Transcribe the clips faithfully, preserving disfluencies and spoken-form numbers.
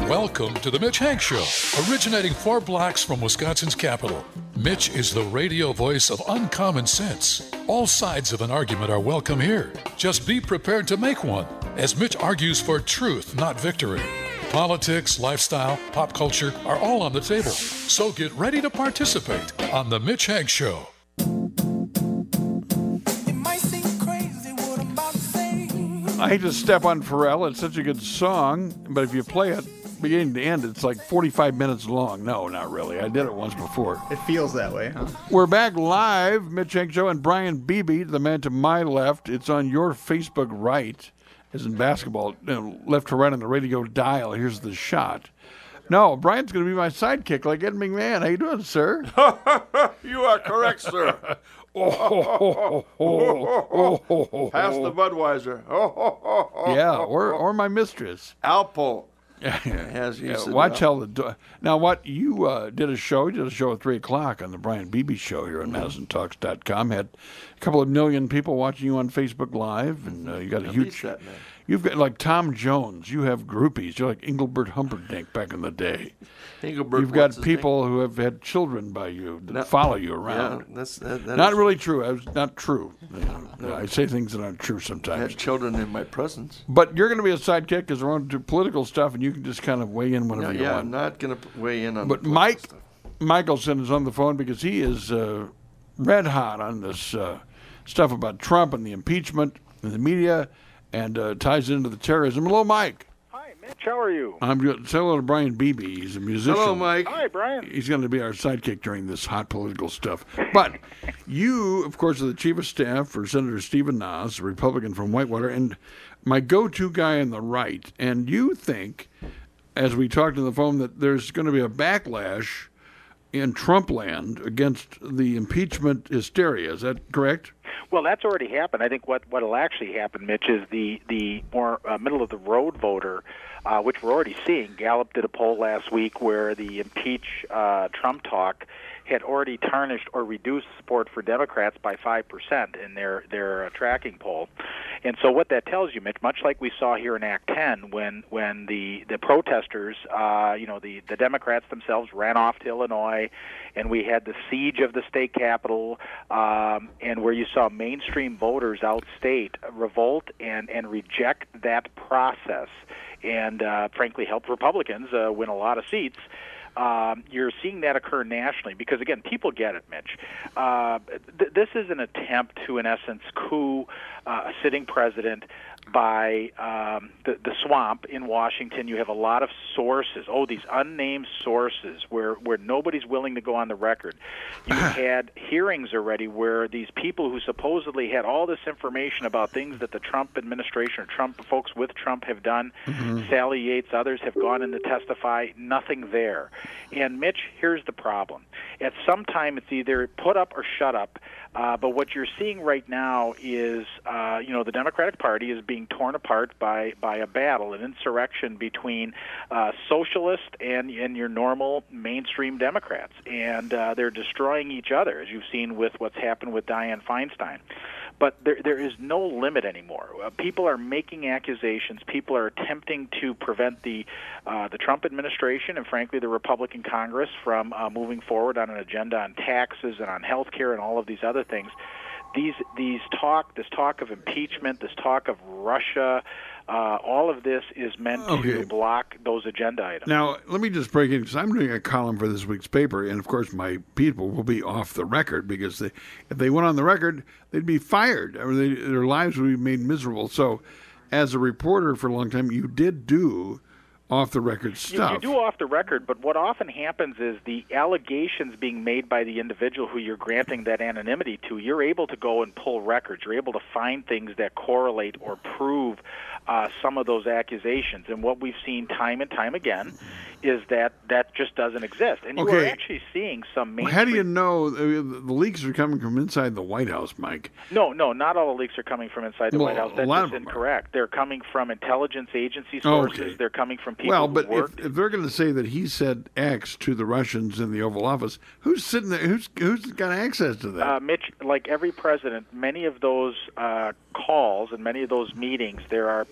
Welcome to the Mitch Hank Show, originating four blocks from Wisconsin's capital. Mitch is the radio voice of uncommon sense. All sides of an argument are welcome here. Just be prepared to make one, as Mitch argues for truth, not victory. Politics, lifestyle, pop culture are all on the table. So get ready to participate on the Mitch Hank Show. I hate to step on Pharrell. It's such a good song, but if you play it beginning to end, it's like forty-five minutes long. No, not really. I did it once before. It feels that way, huh? We're back live. Mitch Hank Show and Brian Beebe, the man to my left. It's on your Facebook right, as in basketball, you know, left to right on the radio dial. Here's the shot. No, Brian's going to be my sidekick like Ed McMahon. How you doing, sir? You are correct, sir. oh, oh, oh, oh, oh, oh, Pass the Budweiser. Oh, oh, oh, oh, yeah, or or my mistress. Alpo. As you yeah, said, watch Al- how the do- now what you uh, did a show. You did a show at three o'clock on the Brian Beebe Show here on Madison Talks dot com. Had a couple of million people watching you on Facebook Live, and uh, you got a Now huge. beat that, man. You've got like Tom Jones. You have groupies. You're like Engelbert Humperdinck back in the day. Engelbert, You've what's got his people who have had children by you that No. follow you name? around. Yeah, that's that, that Not is- really true. I was not true. You know, I say things that aren't true I sometimes. had children in my presence. But you're going to be a sidekick because we're on to political stuff, and you can just kind of weigh in No, whenever you yeah, want. I'm not going to weigh in on. But the Mike stuff. Michelson is on the phone because he is uh, red hot on this uh, stuff about Trump and the impeachment and the media, and uh, ties into the terrorism. Hello, Mike. Hi, Mitch. How are you? I'm good. Say hello to Brian Beebe. He's a musician. Hello, Mike. Hi, Brian. He's going to be our sidekick during this hot political stuff. But you, of course, are the chief of staff for Senator Stephen Nas, a Republican from Whitewater, and my go-to guy on the right. And you think, as we talked on the phone, that there's going to be a backlash in Trump land against the impeachment hysteria. Is that correct? Well, that's already happened. I think what what will actually happen, Mitch, is the the more uh, middle of the road voter, uh, which we're already seeing. Gallup did a poll last week where the impeach uh, Trump talk had already tarnished or reduced support for Democrats by five percent in their their uh, tracking poll. And so what that tells you, Mitch, much like we saw here in Act ten, when when the the protesters, uh, you know, the the Democrats themselves ran off to Illinois, and we had the siege of the state capitol, um, and where you saw mainstream voters outstate revolt and and reject that process, and uh, frankly help Republicans uh, win a lot of seats. Um, you're seeing that occur nationally because, again, people get it, Mitch. Uh, th- this is an attempt to, in essence, coup uh, a sitting president by um, the, the swamp in Washington. You have a lot of sources, oh, these unnamed sources where, where nobody's willing to go on the record. You had hearings already where these people who supposedly had all this information about things that the Trump administration or Trump folks with Trump have done, mm-hmm. Sally Yates, others have gone in to testify, nothing there. And, Mitch, here's the problem. At some time, it's either put up or shut up. Uh, but what you're seeing right now is, uh, you know, the Democratic Party is being torn apart by, by a battle, an insurrection between uh, socialist and, and your normal mainstream Democrats. And uh, they're destroying each other, as you've seen with what's happened with Dianne Feinstein. But there, there is no limit anymore. Uh, people are making accusations. People are attempting to prevent the uh, the Trump administration and, frankly, the Republican Congress from uh, moving forward on an agenda on taxes and on health care and all of these other things. These these talk, this talk of impeachment, this talk of Russia, uh, all of this is meant Okay. to block those agenda items. Now, let me just break in because I'm doing a column for this week's paper, and of course, my people will be off the record because they, if they went on the record, they'd be fired, or they, their lives would be made miserable. So, as a reporter for a long time, you did do off the record You, stuff. you do off the record, but what often happens is the allegations being made by the individual who you're granting that anonymity to, you're able to go and pull records. You're able to find things that correlate or prove uh, some of those accusations. And what we've seen time and time again is that that just doesn't exist. And you are Okay. actually seeing some Well, mainstream... how do you know uh, the leaks are coming from inside the White House, Mike? No, no, not all the leaks are coming from inside the Well, White House. a That's lot just of them are. incorrect. They're coming from intelligence agency Oh, sources. okay. They're coming from people Well, who but if, worked... if they're going to say that he said X to the Russians in the Oval Office, who's sitting there? Who's who's got access to that? Uh, Mitch, like every president, many of those uh, calls and many of those meetings, there are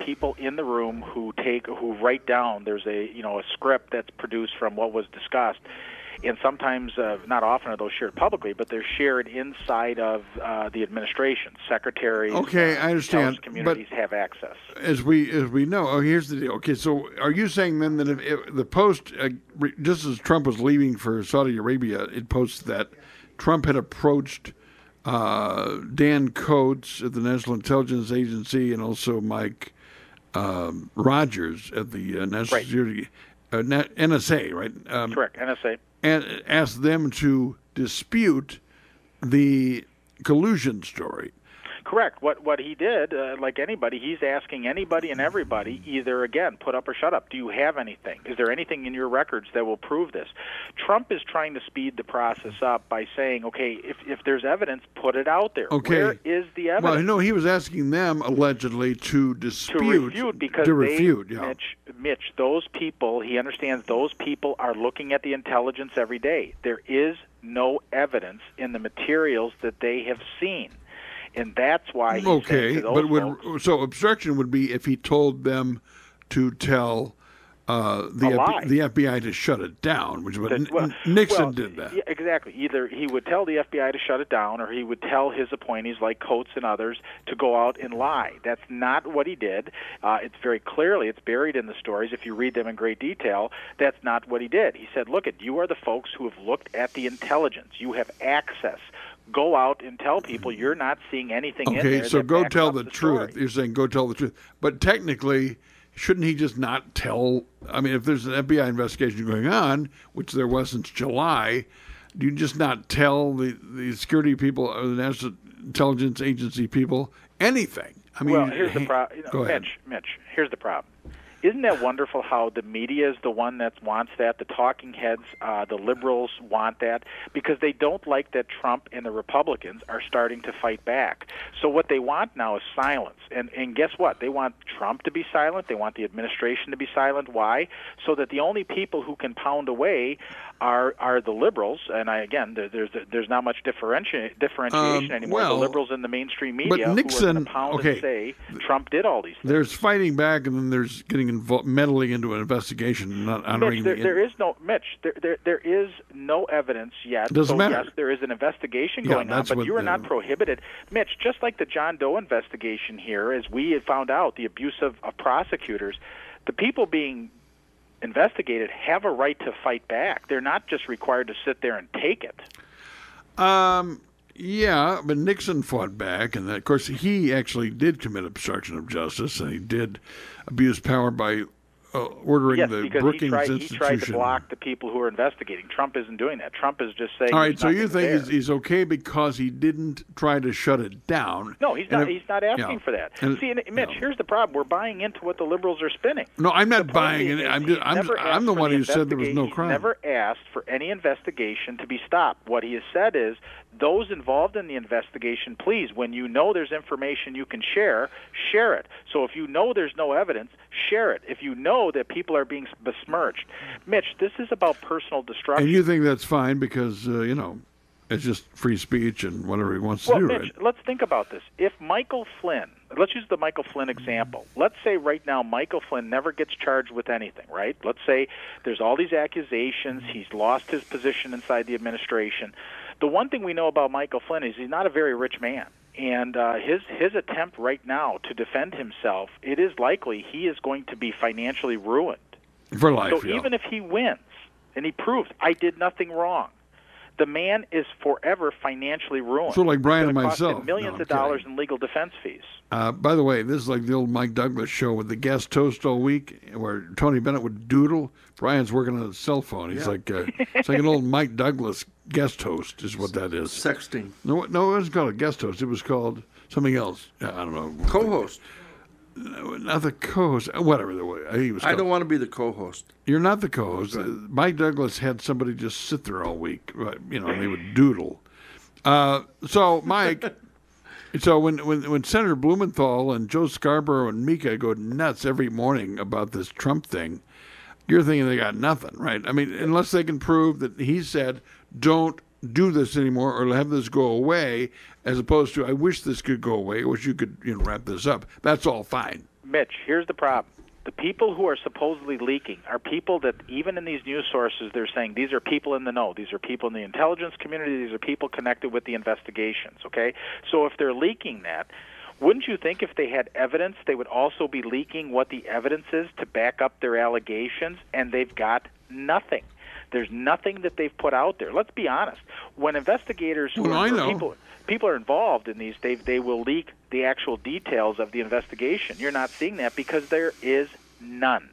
people in the room who take who write down. There's a you know a script that's produced from what was discussed. And sometimes, uh, not often are those shared publicly, but they're shared inside of uh, the administration. Secretaries, okay, uh, I understand, communities but have access. As we as we know, oh, here's the deal. Okay, so are you saying then that if, if the Post, uh, re- just as Trump was leaving for Saudi Arabia, it posts that Trump had approached uh, Dan Coates at the National Intelligence Agency and also Mike um, Rogers at the uh, National Right. Security uh, Na- N S A, right? Um, Correct, N S A. And asked them to dispute the collusion story. Correct. What what he did, uh, like anybody, he's asking anybody and everybody, either, again, put up or shut up. Do you have anything? Is there anything in your records that will prove this? Trump is trying to speed the process up by saying, okay, if, if there's evidence, put it out there. Okay. Where is the evidence? Well, no, he was asking them, allegedly, to dispute. To refute, because to they, refute, yeah. Mitch, Mitch, those people, he understands those people are looking at the intelligence every day. There is no evidence in the materials that they have seen. And that's why he's okay, saying to those but would, folks, so obstruction would be if he told them to tell uh, the A lie. F- the F B I to shut it down, which what That- well, N- Nixon well, did that. Yeah, exactly. Either he would tell the F B I to shut it down, or he would tell his appointees like Coates and others to go out and lie. That's not what he did. Uh, it's very clearly, it's buried in the stories. If you read them in great detail, that's not what he did. He said, look, it, you are the folks who have looked at the intelligence. You have access. Go out and tell people you're not seeing anything in Okay, there so that go backs tell up the, the truth. story. You're saying go tell the truth. But technically, shouldn't he just not tell? I mean, if there's an F B I investigation going on, which there was since July, do you just not tell the, the security people or the National Intelligence Agency people anything? I mean, well, here's the hey, problem. You know, go ahead. Mitch, Mitch, here's the problem. Isn't that wonderful how the media is the one that wants that, the talking heads, uh, the liberals want that, because they don't like that Trump and the Republicans are starting to fight back. So what they want now is silence. And, and guess what? They want Trump to be silent. They want the administration to be silent. Why? So that the only people who can pound away are are the liberals. And I, again, there, there's there's not much differenti- differentiation Um, anymore. well, the liberals in the mainstream but media who are Nixon- going to pound okay. and say Trump did all these things. There's fighting back, and then there's getting involved, meddling into an investigation, and not honoring Mitch, there, the. there is no Mitch. There, there, there is no evidence yet. Doesn't so matter. Yes, there is an investigation Yeah, going on, that's but what you are the- not prohibited, Mitch. Just like the John Doe investigation here, as we had found out, the abuse of, of prosecutors, the people being investigated have a right to fight back. They're not just required to sit there and take it. Um. Yeah, but Nixon fought back, and of course he actually did commit obstruction of justice, and he did abuse power by uh, ordering Yes, the because Brookings he tried, he Institution. tried to block the people who are investigating. Trump isn't doing that. Trump is just saying. All right, there's so you nothing think there. he's, he's okay because he didn't try to shut it down? No, he's And not. if- he's not asking yeah. for that. And- See, and, Mitch, no. here's the problem: we're buying into what the liberals are spinning. No, I'm not The point buying is, it. I'm he's just, I'm, never I'm asked the for one who said there was investiga- no he's crime. never asked for any investigation to be stopped. What he has said is, those involved in the investigation, please, when you know there's information you can share, share it. So if you know there's no evidence, share it. If you know that people are being besmirched, Mitch, this is about personal destruction. And you think that's fine because, uh, you know, it's just free speech and whatever he wants Well, to do, Mitch, right? let's think about this. If Michael Flynn, let's use the Michael Flynn example. Let's say right now Michael Flynn never gets charged with anything, right? Let's say there's all these accusations. He's lost his position inside the administration. The one thing we know about Michael Flynn is he's not a very rich man. And uh, his his attempt right now to defend himself, it is likely he is going to be financially ruined. For life, So yeah. even if he wins and he proves I did nothing wrong, the man is forever financially ruined. So like Brian It's and gonna cost him myself. millions No, I'm of dollars kidding. in legal defense fees. Uh, by the way, this is like the old Mike Douglas show with the guest toast all week, where Tony Bennett would doodle. Brian's working on his cell phone. He's like, uh, it's like an old Mike Douglas guest host, is what that is. Sexting. No, no, it wasn't called a guest host. It was called something else. I don't know. Co-host. Not the co-host. Whatever the way he was. I Called. don't want to be the co-host. You're not the co-host. Uh, Mike Douglas had somebody just sit there all week, right, you know, and they would doodle. Uh, so, Mike, so when, when when Senator Blumenthal and Joe Scarborough and Mika go nuts every morning about this Trump thing, you're thinking they got nothing, right? I mean, unless they can prove that he said, don't do this anymore or have this go away, as opposed to, I wish this could go away, I wish you could you know, wrap this up. That's all fine. Mitch, here's the problem. The people who are supposedly leaking are people that, even in these news sources, they're saying these are people in the know. These are people in the intelligence community. These are people connected with the investigations, okay? So if they're leaking that, wouldn't you think if they had evidence, they would also be leaking what the evidence is to back up their allegations? And they've got nothing. There's nothing that they've put out there. Let's be honest. When investigators who well, are I know. people people are involved in these, they they will leak the actual details of the investigation. You're not seeing that because there is none.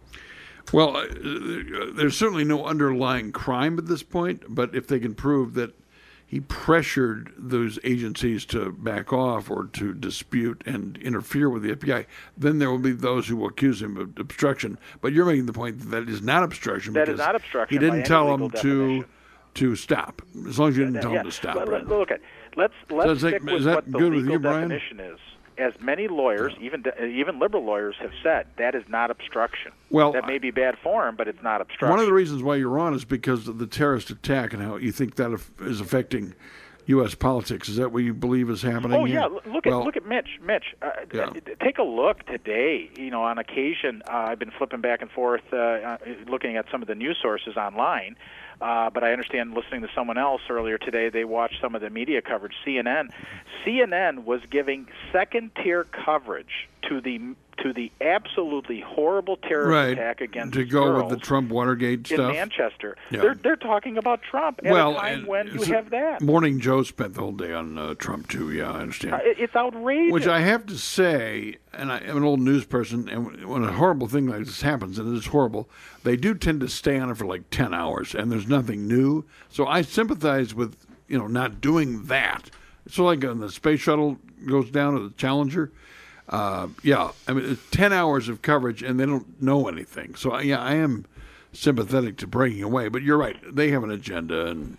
Well, uh, there's certainly no underlying crime at this point, but if they can prove that he pressured those agencies to back off or to dispute and interfere with the F B I, then there will be those who will accuse him of obstruction. But you're making the point that that is not obstruction. That because is not obstruction. He didn't by any tell legal them to definition. to stop. As long as you didn't tell yeah. them to stop. Look, Right? look at let's let's So is stick that- with is that what the good with legal you, Brian? definition is. As many lawyers, even even liberal lawyers, have said, that is not obstruction. Well, that may be bad form, but it's not obstruction. One of the reasons why you're on is because of the terrorist attack and how you think that is affecting U S politics. Is that what you believe is happening? Oh here? yeah, look at well, look at Mitch. Mitch, uh, Yeah. uh, take a look today. You know, on occasion, uh, I've been flipping back and forth, uh, uh, looking at some of the news sources online. Uh, but I understand, listening to someone else earlier today, they watched some of the media coverage. C N N, C N N was giving second-tier coverage to the to the absolutely horrible terrorist right. attack against to go girls with the Trump Watergate in stuff Manchester. Yeah. They're they're talking about Trump at well, a time and when you so have that. Morning Joe spent the whole day on uh, Trump too. Yeah, I understand. Uh, it- it's outrageous. Which I have to say, and I am an old news person, and when a horrible thing like this happens, and it is horrible, they do tend to stay on it for like ten hours, and there's nothing new. So I sympathize with, you know, not doing that. So like when the space shuttle goes down to the Challenger, uh, yeah, I mean, it's ten hours of coverage, and they don't know anything. So, yeah, I am sympathetic to breaking away. But you're right. They have an agenda, and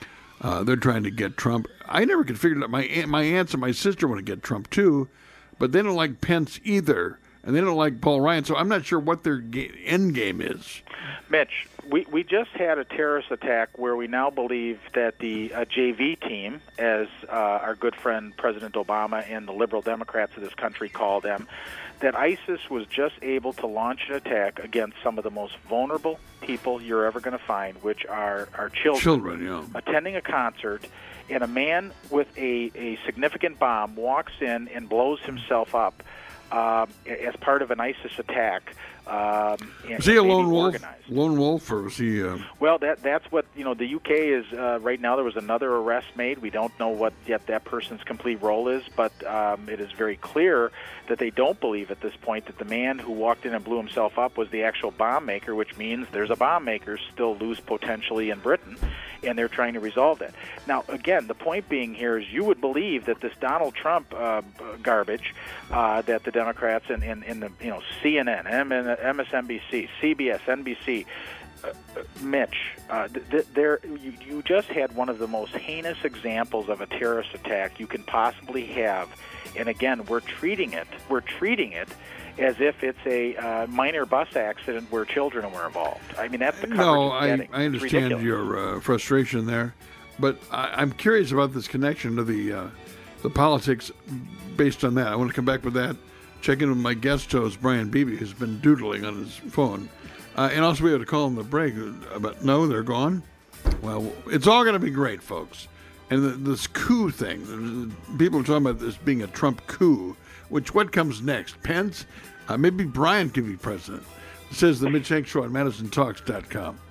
uh, they're trying to get Trump. I never could figure it out. My, aunt, my aunts and my sister want to get Trump, too, but they don't like Pence either, and they don't like Paul Ryan. So I'm not sure what their ga- end game is. Mitch, we, we just had a terrorist attack where we now believe that the uh, J V team, as uh, our good friend President Obama and the liberal Democrats of this country call them, that ISIS was just able to launch an attack against some of the most vulnerable people you're ever going to find, which are, are children, Children, yeah. attending a concert, and a man with a, a significant bomb walks in and blows himself up uh, as part of an ISIS attack. Um, and Was he a lone maybe wolf? organized. Lone wolf, or was he? Uh... Well, that that's what, you know, the U K is uh, right now. There was another arrest made. We don't know what yet that person's complete role is, but um, it is very clear that they don't believe at this point that the man who walked in and blew himself up was the actual bomb maker, which means there's a bomb maker still loose potentially in Britain, and they're trying to resolve that. Now, again, the point being here is you would believe that this Donald Trump uh, garbage uh, that the Democrats and, and, and the, you know, C N N, M S N B C, C B S, N B C, Uh, Mitch, uh, th- th- there you, you just had one of the most heinous examples of a terrorist attack you can possibly have, and again, we're treating it, we're treating it as if it's a uh, minor bus accident where children were involved. I mean, that's the coverage No, it's I, getting. I It's understand ridiculous. your uh, frustration there, but I, I'm curious about this connection to the uh, the politics based on that. I want to come back with that. Check in with my guest host, Brian Beebe, who's been doodling on his phone. Uh, and also, we had to call him the break. But no, they're gone. Well, it's all going to be great, folks. And the, this coup thing, people are talking about this being a Trump coup, which what comes next? Pence? Uh, maybe Brian could be president. It says the Mitch Hank Show at Madison Talks dot com.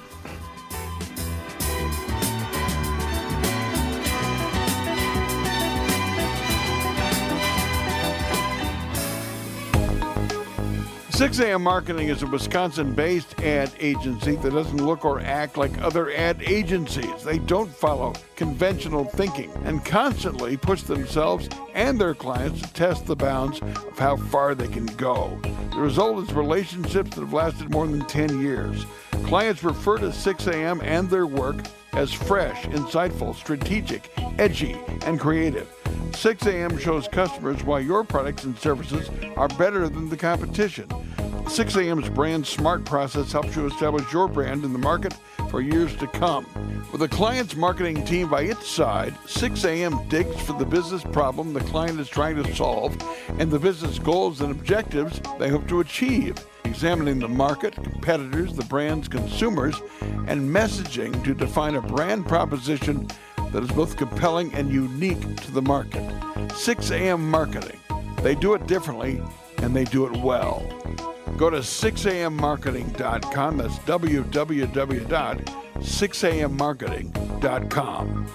six A M Marketing is a Wisconsin-based ad agency that doesn't look or act like other ad agencies. They don't follow conventional thinking and constantly push themselves and their clients to test the bounds of how far they can go. The result is relationships that have lasted more than ten years. Clients refer to six A M and their work as fresh, insightful, strategic, edgy, and creative. six A M shows customers why your products and services are better than the competition. six a.m.'s brand smart process helps you establish your brand in the market for years to come. With a client's marketing team by its side, six a.m. digs for the business problem the client is trying to solve and the business goals and objectives they hope to achieve, examining the market, competitors, the brand's consumers, and messaging to define a brand proposition that is both compelling and unique to the market. six a.m. Marketing. They do it differently, and they do it well. Go to six a m marketing dot com. That's w w w dot six a m marketing dot com.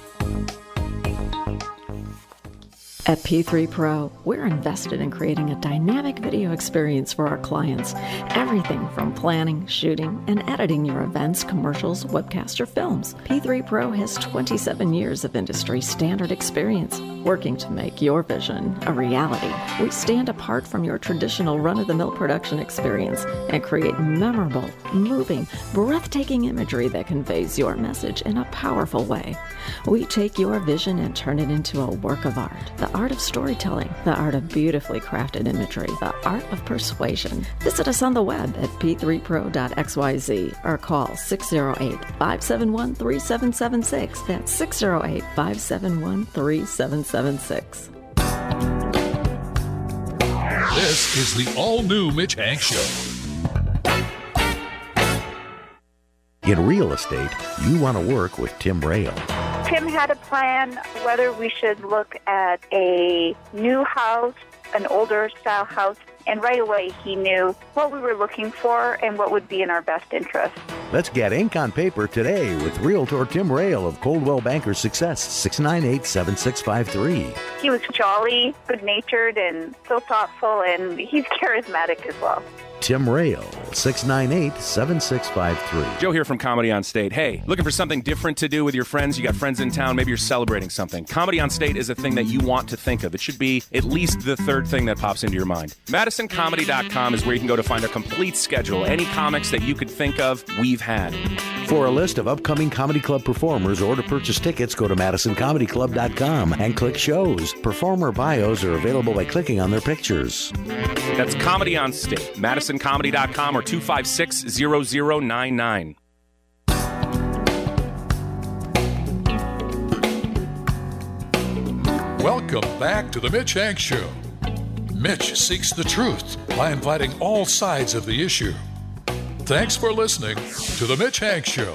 At P three Pro, we're invested in creating a dynamic video experience for our clients. Everything from planning, shooting, and editing your events, commercials, webcasts, or films. P three Pro has twenty-seven years of industry standard experience, working to make your vision a reality. We stand apart from your traditional run-of-the-mill production experience and create memorable, moving, breathtaking imagery that conveys your message in a powerful way. We take your vision and turn it into a work of art. The art of storytelling, the art of beautifully crafted imagery, the art of persuasion. Visit us on the web at p three pro dot x y z or call six oh eight, five seven one, three seven seven six. That's six oh eight, five seven one, three seven seven six. This is the all-new Mitch Hank Show. In real estate, you want to work with Tim Rail. Tim had a plan whether we should look at a new house, an older style house, and right away he knew what we were looking for and what would be in our best interest. Let's get ink on paper today with Realtor Tim Rail of Coldwell Banker Success, six nine eight, seven six five three. He was jolly, good-natured, and so thoughtful, and he's charismatic as well. Tim Rail, six nine eight, seven six five three. Joe here from Comedy on State. Hey, looking for something different to do with your friends? You got friends in town, maybe you're celebrating something. Comedy on State is a thing that you want to think of. It should be at least the third thing that pops into your mind. Madison Comedy dot com is where you can go to find a complete schedule. Any comics that you could think of, we've had. For a list of upcoming comedy club performers or to purchase tickets, go to Madison Comedy Club dot com and click shows. Performer bios are available by clicking on their pictures. That's Comedy on State, Madison Comedy dot com or two five six, zero zero nine nine. Welcome back to the Mitch Hank Show. Mitch seeks the truth by inviting all sides of the issue. Thanks for listening to the Mitch Hank Show.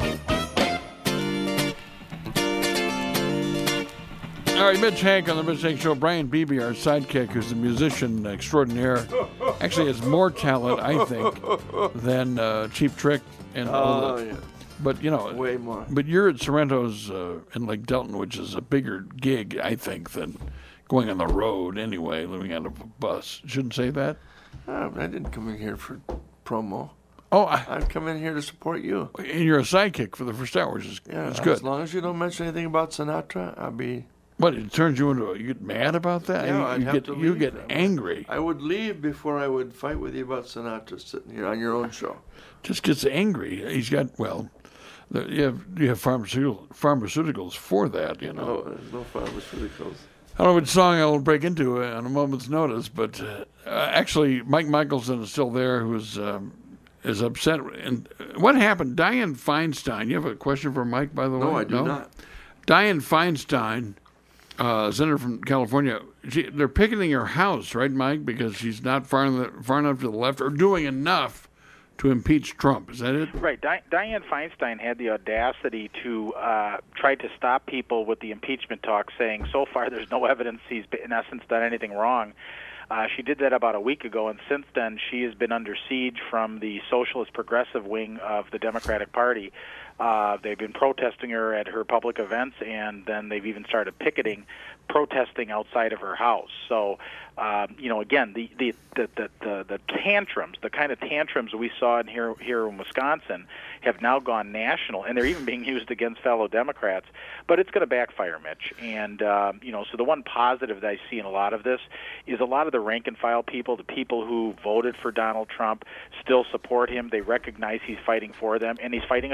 All right, Mitch Hank on the Mitch Hank Show. Brian Beebe, our sidekick, who's a musician extraordinaire, actually has more talent, I think, than uh, Cheap Trick and all Oh, that. yeah. But you know, Way more. But you're at Sorrento's uh, in Lake Delton, which is a bigger gig, I think, than going on the road anyway, living out of a bus. Shouldn't say that. Uh, I didn't come in here for promo. Oh, I, I've come in here to support you. and you're a sidekick for the first hour, which is Yeah, it's good. as long as you don't mention anything about Sinatra, I'll be. What, it turns you into a, you get mad about that? Yeah, you I'd you have get to you leave. get angry. I would leave before I would fight with you about Sinatra sitting here on your own show. Just gets angry. He's got well, the, you have you have pharmaceutical pharmaceuticals for that, you know. No, there's no pharmaceuticals. I don't know which song I'll break into uh, on a moment's notice, but uh, uh, actually, Mike Michelson is still there, who's um, is upset. And what happened? Dianne Feinstein. You have a question for Mike, by the way? No, I do not. Dianne Feinstein, uh, senator from California. She, they're picketing her house, right, Mike? Because she's not far, in the, far enough to the left or doing enough to impeach Trump. Is that it? Right. Di- Dianne Feinstein had the audacity to uh, try to stop people with the impeachment talk, saying so far there's no evidence he's, in essence, done anything wrong. Uh, she did that about a week ago, and since then she has been under siege from the socialist progressive wing of the Democratic Party. Uh, they've been protesting her at her public events, and then they've even started picketing, protesting outside of her house. So, um, you know, again, the the, the, the, the the tantrums, the kind of tantrums we saw in here here in Wisconsin, have now gone national, and they're even being used against fellow Democrats. But it's going to backfire, Mitch. And, um, you know, so the one positive that I see in a lot of this is a lot of the rank-and-file people, the people who voted for Donald Trump, still support him. They recognize he's fighting for them, and he's fighting a swamp.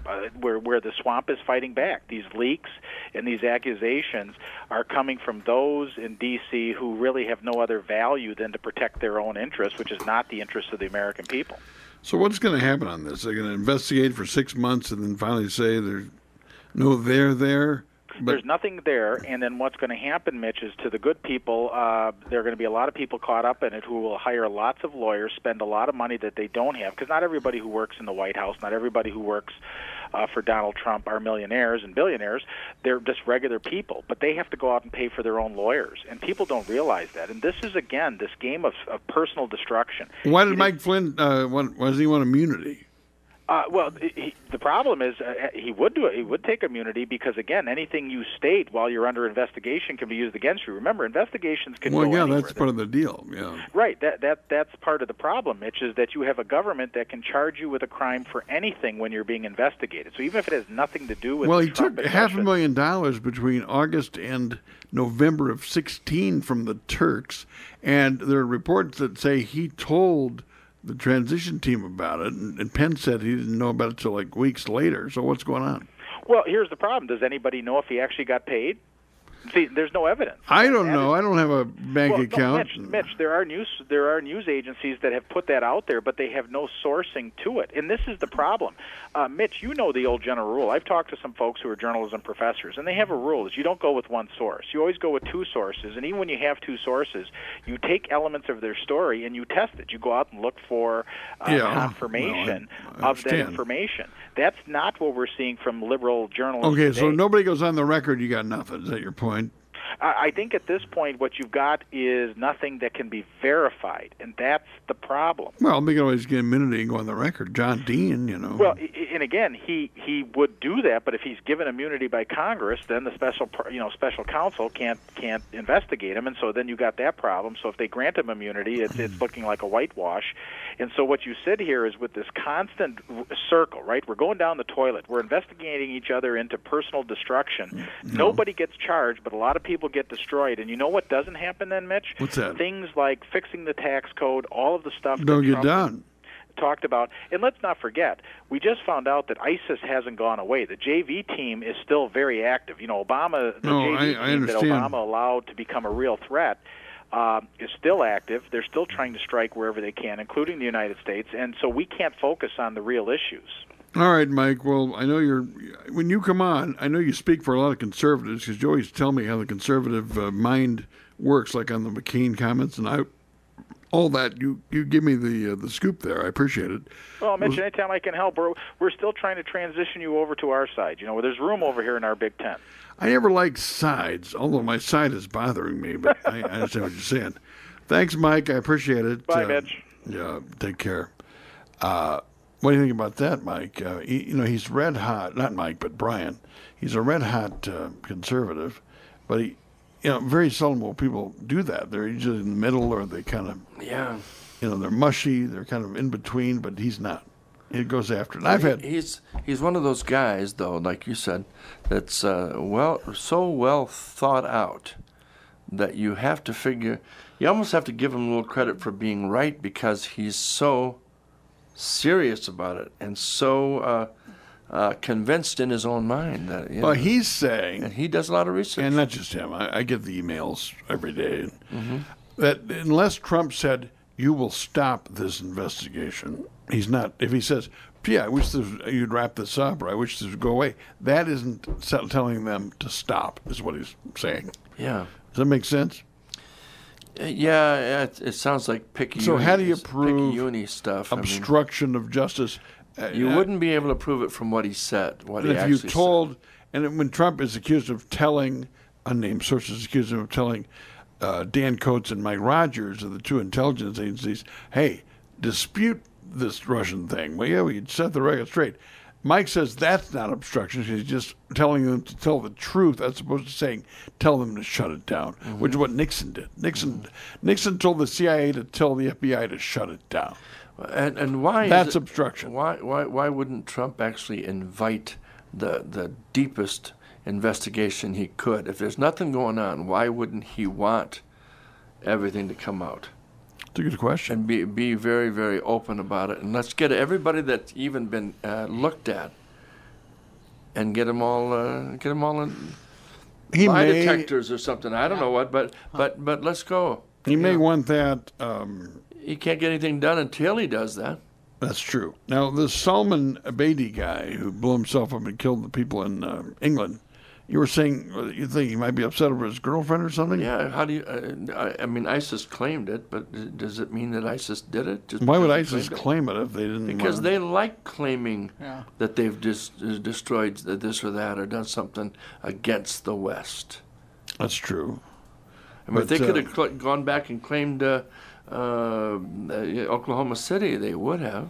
uh, where where the swamp is fighting back. These leaks and these accusations are coming from those in D C who really have no other value than to protect their own interests, which is not the interests of the American people. So what's going to happen on this? They're going to investigate for six months and then finally say there's no there there? But there's nothing there, and then what's going to happen, Mitch, is to the good people, uh, there are going to be a lot of people caught up in it who will hire lots of lawyers, spend a lot of money that they don't have, because not everybody who works in the White House, not everybody who works uh, for Donald Trump are millionaires and billionaires. They're just regular people, but they have to go out and pay for their own lawyers, and people don't realize that. And this is, again, this game of, of personal destruction. Why did Mike Flynn, uh, want, why does he want immunity? Uh, well, he, the problem is uh, he would do it. He would take immunity because, again, anything you state while you're under investigation can be used against you. Remember, investigations can well, go yeah, anywhere. that's part of the deal. Yeah, right. That that that's part of the problem, Mitch, is that you have a government that can charge you with a crime for anything when you're being investigated. So even if it has nothing to do with well, the he Trump took half a million dollars between August and November of sixteen from the Turks, and there are reports that say he told the transition team about it, and, and Penn said he didn't know about it until like weeks later. So what's going on? Well, here's the problem. Does anybody know if he actually got paid? See, there's no evidence. I don't that know. Is, I don't have a bank well, account. No, Mitch, Mitch, there are news there are news agencies that have put that out there, but they have no sourcing to it. And this is the problem. Uh, Mitch, you know the old general rule. I've talked to some folks who are journalism professors, and they have a rule: is you don't go with one source. You always go with two sources. And even when you have two sources, you take elements of their story and you test it. You go out and look for uh, yeah. confirmation well, I, I of that information. That's not what we're seeing from liberal journalists. Okay, today. so nobody goes on the record. You got nothing. Is that your point? I think at this point what you've got is nothing that can be verified, and that's the problem. Well, they can always get immunity and go on the record. John Dean, you know. Well, and again, he, he would do that, but if he's given immunity by Congress, then the special you know special counsel can't can't investigate him, and so then you got that problem. So if they grant him immunity, it's it's looking like a whitewash. And so what you said here is with this constant circle, right? We're going down the toilet. We're investigating each other into personal destruction. No. Nobody gets charged, but a lot of people get destroyed. And you know what doesn't happen then, Mitch? What's that? Things like fixing the tax code, all of the stuff don't that get Trump done. talked about. And let's not forget, we just found out that ISIS hasn't gone away. The J V team is still very active. You know, Obama, the no, J V I, team I understand. that Obama allowed to become a real threat, Uh, is still active. They're still trying to strike wherever they can, including the United States, and so we can't focus on the real issues. All right, Mike. Well, I know you're, when you come on, I know you speak for a lot of conservatives because you always tell me how the conservative uh, mind works, like on the McCain comments, and I, all that, you, you give me the uh, the scoop there. I appreciate it. Well, Mitch, anytime I can help, we're, we're still trying to transition you over to our side. You know, there's room over here in our Big Ten. I never liked sides, although my side is bothering me, but I, I understand what you're saying. Thanks, Mike. I appreciate it. Bye, uh, Mitch. Yeah, take care. Uh, what do you think about that, Mike? Uh, he, you know, he's red hot. Not Mike, but Brian. He's a red hot uh, conservative, but he, you know, very seldom will people do that. They're usually in the middle, or they kind of, Yeah. you know, they're mushy. They're kind of in between, but he's not. He goes after it. I've had. He's he's one of those guys, though, like you said, that's uh, well so well thought out that you have to figure. You almost have to give him a little credit for being right because he's so serious about it and so uh, uh, convinced in his own mind that. You Well, know, he's saying, and he does a lot of research, and not just him. I, I get the emails every day mm-hmm. that unless Trump said you will stop this investigation. He's not. If he says, "Yeah, I wish this, you'd wrap this up," or "I wish this would go away," that isn't telling them to stop. Is what he's saying. Yeah. Does that make sense? Uh, yeah, it, it sounds like picky. So how do you prove picky stuff? obstruction I mean, of justice? Uh, you wouldn't be able to prove it from what he said. What and he if you actually told, said. and when Trump is accused of telling, unnamed sources accuse him of telling uh, Dan Coates and Mike Rogers of the two intelligence agencies, "Hey, dispute this Russian thing." Well, yeah, we set the record straight. Mike says that's not obstruction. He's just telling them to tell the truth as opposed to saying tell them to shut it down, mm-hmm. which is what Nixon did. Nixon mm-hmm. Nixon told the C I A to tell the F B I to shut it down. And and why that's is it, obstruction? Why why why wouldn't Trump actually invite the the deepest investigation he could? If there's nothing going on, why wouldn't he want everything to come out? It's a good question. And be be very, very open about it. And let's get everybody that's even been uh, looked at and get them all uh, get them all in he lie may, detectors or something. I don't know what, but but but let's go. He you may know. want that. Um, he can't get anything done until he does that. That's true. Now, this Salman Abedi guy who blew himself up and killed the people in uh, England, you were saying uh, you think he might be upset over his girlfriend or something? Yeah, how do you, uh, I, I mean, ISIS claimed it, but does it mean that ISIS did it? Just Why would because they ISIS claimed claim it if they didn't? Because want they like claiming Yeah. that they've dis- destroyed this or that or done something against the West. That's true. I mean, if But, they could uh, have cl- gone back and claimed uh, uh, uh, Oklahoma City, they would have.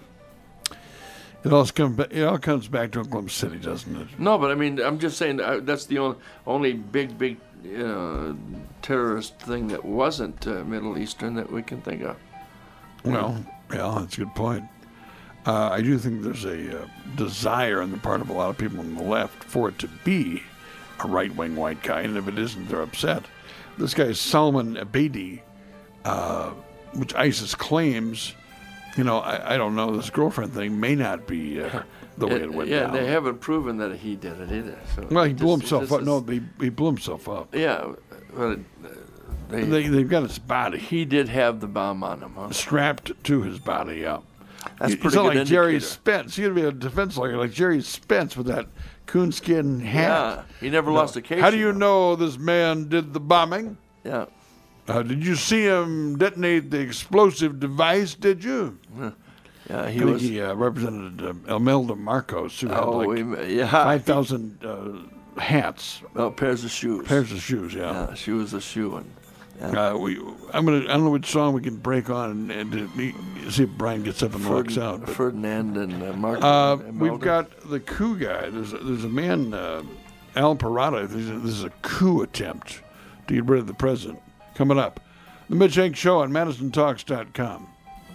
It all comes. It all comes back to Oklahoma City, doesn't it? No, but I mean, I'm just saying uh, that's the only, only big, big uh, terrorist thing that wasn't uh, Middle Eastern that we can think of. Well, yeah, that's a good point. Uh, I do think there's a uh, desire on the part of a lot of people on the left for it to be a right-wing white guy, and if it isn't, they're upset. This guy Salman Abedi, uh, which ISIS claims, you know, I, I don't know, this girlfriend thing may not be uh, the way it went yeah, down. they haven't proven that he did it either. So Well, he it blew just- himself it up. just No, is- they, he blew himself up. Yeah, but it, uh, they, They, they've got his body he did have the bomb on him, huh? strapped to his body up. That's You- pretty you sound good like Jerry indicator. Spence. You'd be a defense lawyer like Jerry Spence with that coonskin hat. Yeah, he never lost a case. How do you you know? know this man did the bombing? Yeah. Uh, did you see him detonate the explosive device, did you? Yeah, he I think was. he uh, represented uh, Imelda Marcos, who had Oh, like he- yeah. five thousand uh, hats, Oh, pairs of shoes. pairs of shoes, yeah. Yeah, she was a shoe one. Uh, we, I'm gonna. I don't know which song we can break on and, and uh, see if Brian gets up and walks out. but- Ferdinand and uh, Martin. Uh, and we've Imelda. got the coup guy. There's a, there's a man, uh, Al Parada. This is, this is a coup attempt to get rid of the president. Coming up, the Mitch Hank Show on Madison Talks dot com.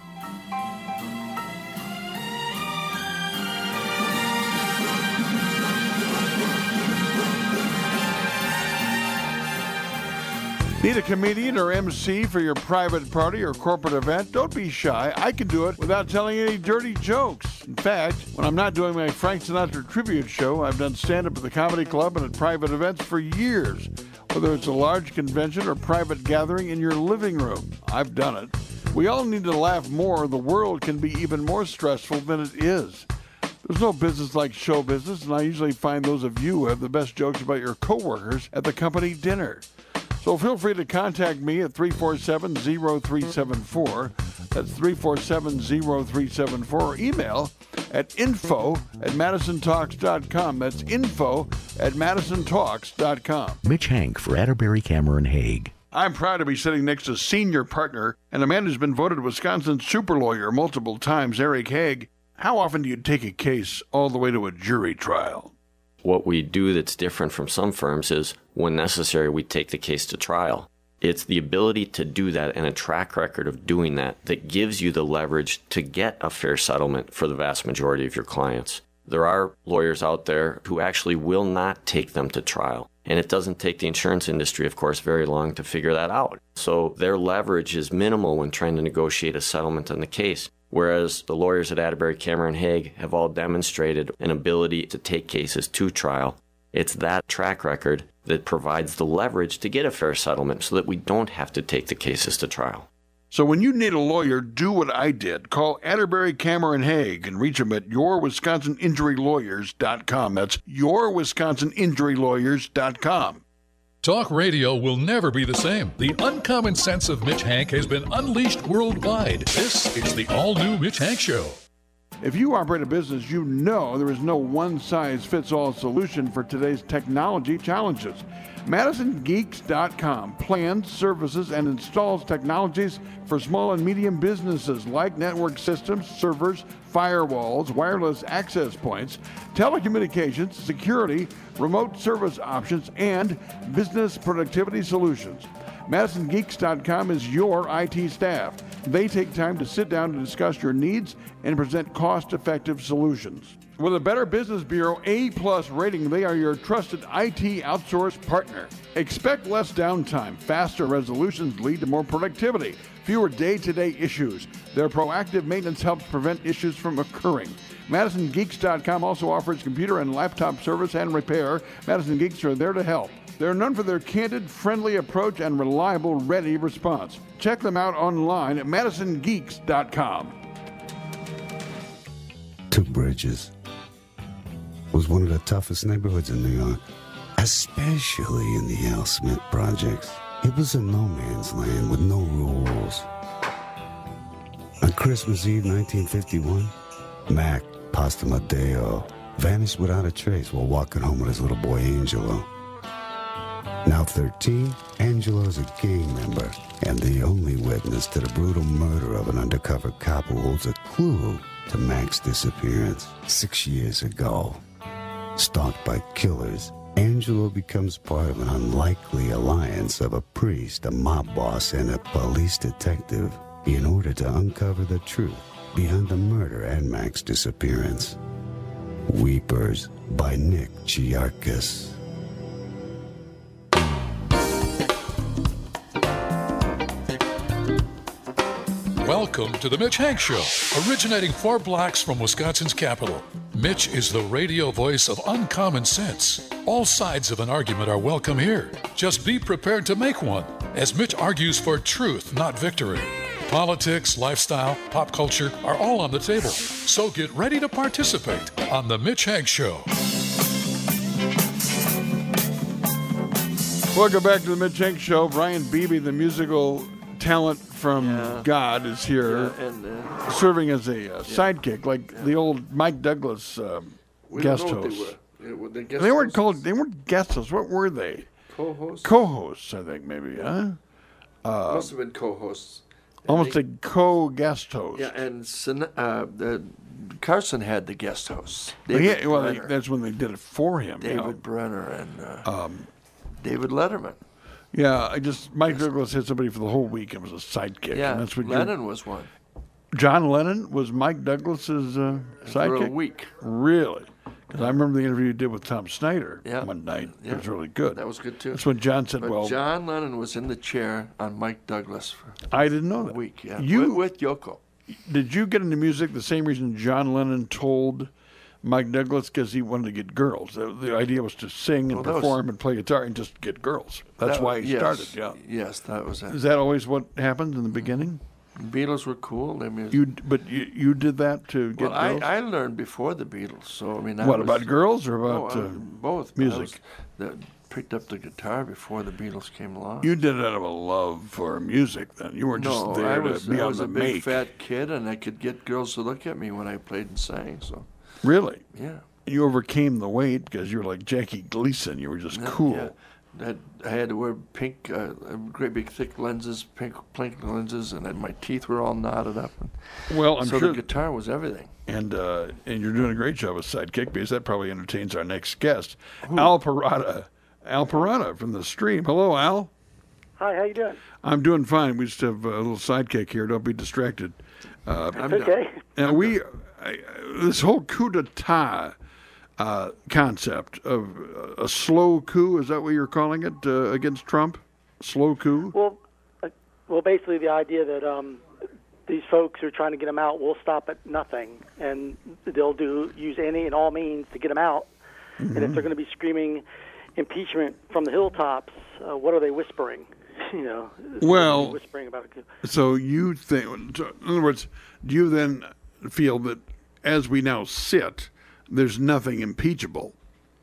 Need a comedian or M C for your private party or corporate event? Don't be shy. I can do it without telling any dirty jokes. In fact, when I'm not doing my Frank Sinatra tribute show, I've done stand-up at the comedy club and at private events for years. Whether it's a large convention or private gathering in your living room, I've done it. We all need to laugh more. The world can be even more stressful than it is. There's no business like show business, and I usually find those of you who have the best jokes about your coworkers at the company dinner. So feel free to contact me at three four seven, zero three seven four. That's three four seven, zero three seven four. Or email at info at madison talks dot com. That's info at madison talks dot com. Mitch Hank for Atterbury Cameron Hague. I'm proud to be sitting next to senior partner and a man who's been voted Wisconsin's super lawyer multiple times, Eric Hague. How often do you take a case all the way to a jury trial? What we do that's different from some firms is, when necessary, we take the case to trial. It's the ability to do that and a track record of doing that that gives you the leverage to get a fair settlement for the vast majority of your clients. There are lawyers out there who actually will not take them to trial. And it doesn't take the insurance industry, of course, very long to figure that out. So their leverage is minimal when trying to negotiate a settlement on the case. Whereas the lawyers at Atterbury Cameron Hague have all demonstrated an ability to take cases to trial. It's that track record that provides the leverage to get a fair settlement so that we don't have to take the cases to trial. So when you need a lawyer, do what I did. Call Atterbury Cameron Hague and reach them at your wisconsin injury lawyers dot com. That's your wisconsin injury lawyers dot com. Talk radio will never be the same. The uncommon sense of Mitch Hank has been unleashed worldwide. This is the all-new Mitch Hank Show. If you operate a business, you know there is no one-size-fits-all solution for today's technology challenges. Madison Geeks dot com plans, services, and installs technologies for small and medium businesses like network systems, servers, firewalls, wireless access points, telecommunications, security, remote service options, and business productivity solutions. Madison Geeks dot com is your I T staff. They take time to sit down to discuss your needs and present cost-effective solutions. With a Better Business Bureau A-plus rating, they are your trusted I T outsource partner. Expect less downtime. Faster resolutions lead to more productivity, fewer day-to-day issues. Their proactive maintenance helps prevent issues from occurring. Madison Geeks dot com also offers computer and laptop service and repair. Madison Geeks are there to help. They're known for their candid, friendly approach and reliable, ready response. Check them out online at Madison Geeks dot com. Two Bridges was one of the toughest neighborhoods in New York, especially in the Al Smith projects. It was a no man's land with no rules. On Christmas Eve nineteen fifty-one, Mac Postamadeo vanished without a trace while walking home with his little boy Angelo. Now thirteen, Angelo is a gang member and the only witness to the brutal murder of an undercover cop who holds a clue to Mac's disappearance. Six years ago, stalked by killers, Angelo becomes part of an unlikely alliance of a priest, a mob boss, and a police detective in order to uncover the truth behind the murder and Mac's disappearance. Weepers by Nick Chiarkis. Welcome to the Mitch Hank Show, originating four blocks from Wisconsin's capital. Mitch is the radio voice of uncommon sense. All sides of an argument are welcome here. Just be prepared to make one, as Mitch argues for truth, not victory. Politics, lifestyle, pop culture are all on the table. So get ready to participate on the Mitch Hank Show. Welcome back to the Mitch Hank Show. Brian Beebe, the musical talent from Yeah. God, is here, Yeah, and, uh, serving as a uh, sidekick, like Yeah. the old Mike Douglas um, We guest don't know what hosts. they were. They were the guest They weren't hosts? called. They weren't guest hosts. What were they? Co-hosts? Co-hosts, I think maybe. Huh? Uh, Must have been co-hosts. And almost they- a co-guest host. Yeah, and Sin- uh, the, Carson had the guest hosts. Well, David yeah, well, they, Brenner, that's when they did it for him. you David know. Brenner and uh, Um, David Letterman. Yeah, I just Mike Douglas had somebody for the whole week and was a sidekick. Yeah, and that's what Lennon you, was one. John Lennon was Mike Douglas's uh, sidekick For a week. Really? Because I remember the interview you did with Tom Snyder Yeah. one night. Yeah. It was really good. That was good too. That's when John said, But "Well, John Lennon was in the chair on Mike Douglas for I didn't know a that." week. Yeah, You with, with Yoko. did you get into music the same reason John Lennon told Mike Douglas, because he wanted to get girls? The, the idea was to sing and Well, that was- perform and play guitar and just get girls. That's That- why he yes, started. Yeah. Yes, that was it. Is that always what happened in the beginning? Beatles were cool. I mean, You, but you, you did that to get well, I, girls. I learned before the Beatles, so I mean, I What, was, about girls or no, about, I- uh, both? music? I was, the, picked up the guitar before the Beatles came along. You did it out of a love for music. Then you weren't just no, there I to was, be I on was the a big make. fat kid, and I could get girls to look at me when I played and sang. So Really? yeah, You overcame the weight because you were like Jackie Gleason. You were just Yeah, cool. yeah. That I had to wear pink, uh, great big thick lenses, pink pink lenses, and then my teeth were all knotted up. Well, I'm so sure. the guitar was everything. And uh, and you're doing a great job as sidekick, because that probably entertains our next guest, Al Parada. Al Parada from the Stream. Hello, Al. Hi, how you doing? I'm doing fine. We just have a little sidekick here. Don't be distracted. Uh, That's okay. And we, I, this whole coup d'etat uh, concept of a slow coup, is that what you're calling it, uh, against Trump? Slow coup? Well, uh, well, basically the idea that um, these folks who are trying to get him out will stop at nothing, and they'll do use any and all means to get him out. Mm-hmm. And if they're going to be screaming impeachment from the hilltops, uh, what are they whispering? You know, Well, whispering about a coup. So you think, so in other words, do you then feel that as we now sit, there's nothing impeachable?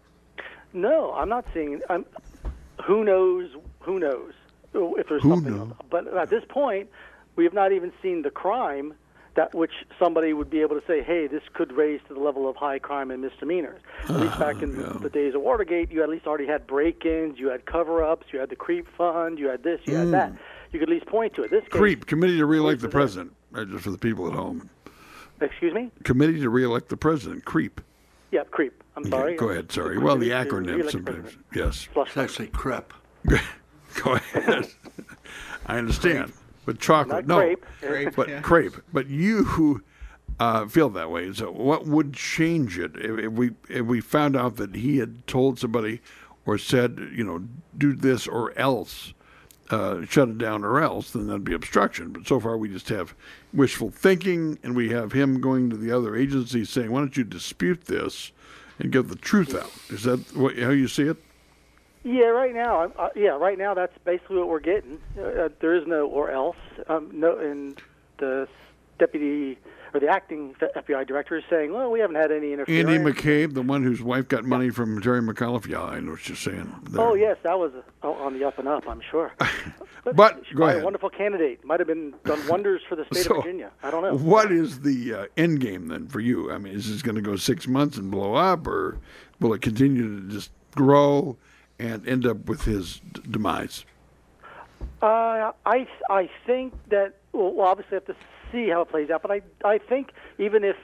No, I'm not seeing. I'm, who knows? Who knows if there's Who something? knows? But at this point, we have not even seen the crime that which somebody would be able to say, "Hey, this could raise to the level of high crime and misdemeanors." At least back in yeah. the days of Watergate, you at least already had break-ins, you had cover-ups, you had the creep fund, you had this, you had that. You could at least point to it. This case, Creep, Committee to Reelect the Creep is President, uh, just for the people at home. Excuse me? Committee to Reelect the President, Creep. Yeah, creep. I'm Okay, sorry. go ahead, sorry. Well, the Committee to acronym Reelect the sometimes. President. Yes. Flush It's actually crep. Go ahead. I understand. But chocolate, Not no. crepe. Crepe, But yeah. crepe. But you uh, feel that way. So what would change it if, if we if we found out that he had told somebody or said, you know, do this or else? uh, shut it down or else, then that'd be obstruction. But so far we just have wishful thinking, and we have him going to the other agencies saying, why don't you dispute this and get the truth out? Is that what, how you see it? Yeah, right now, uh, yeah, right now that's basically what we're getting. Uh, there is no or else. Um, no, and the deputy or the acting F B I director is saying, well, we haven't had any interference. Andy McCabe, the one whose wife got money from Jerry McAuliffe. Yeah, I know what you're saying. There. Oh, yes, that was uh, on the up and up, I'm sure. But, but go ahead. A wonderful candidate. Might have been done wonders for the state so, of Virginia. I don't know. What is the uh, end game then for you? I mean, is this going to go six months and blow up, or will it continue to just grow and end up with his d- demise? Uh, I I think that well, we'll obviously have to see how it plays out, but I I think even if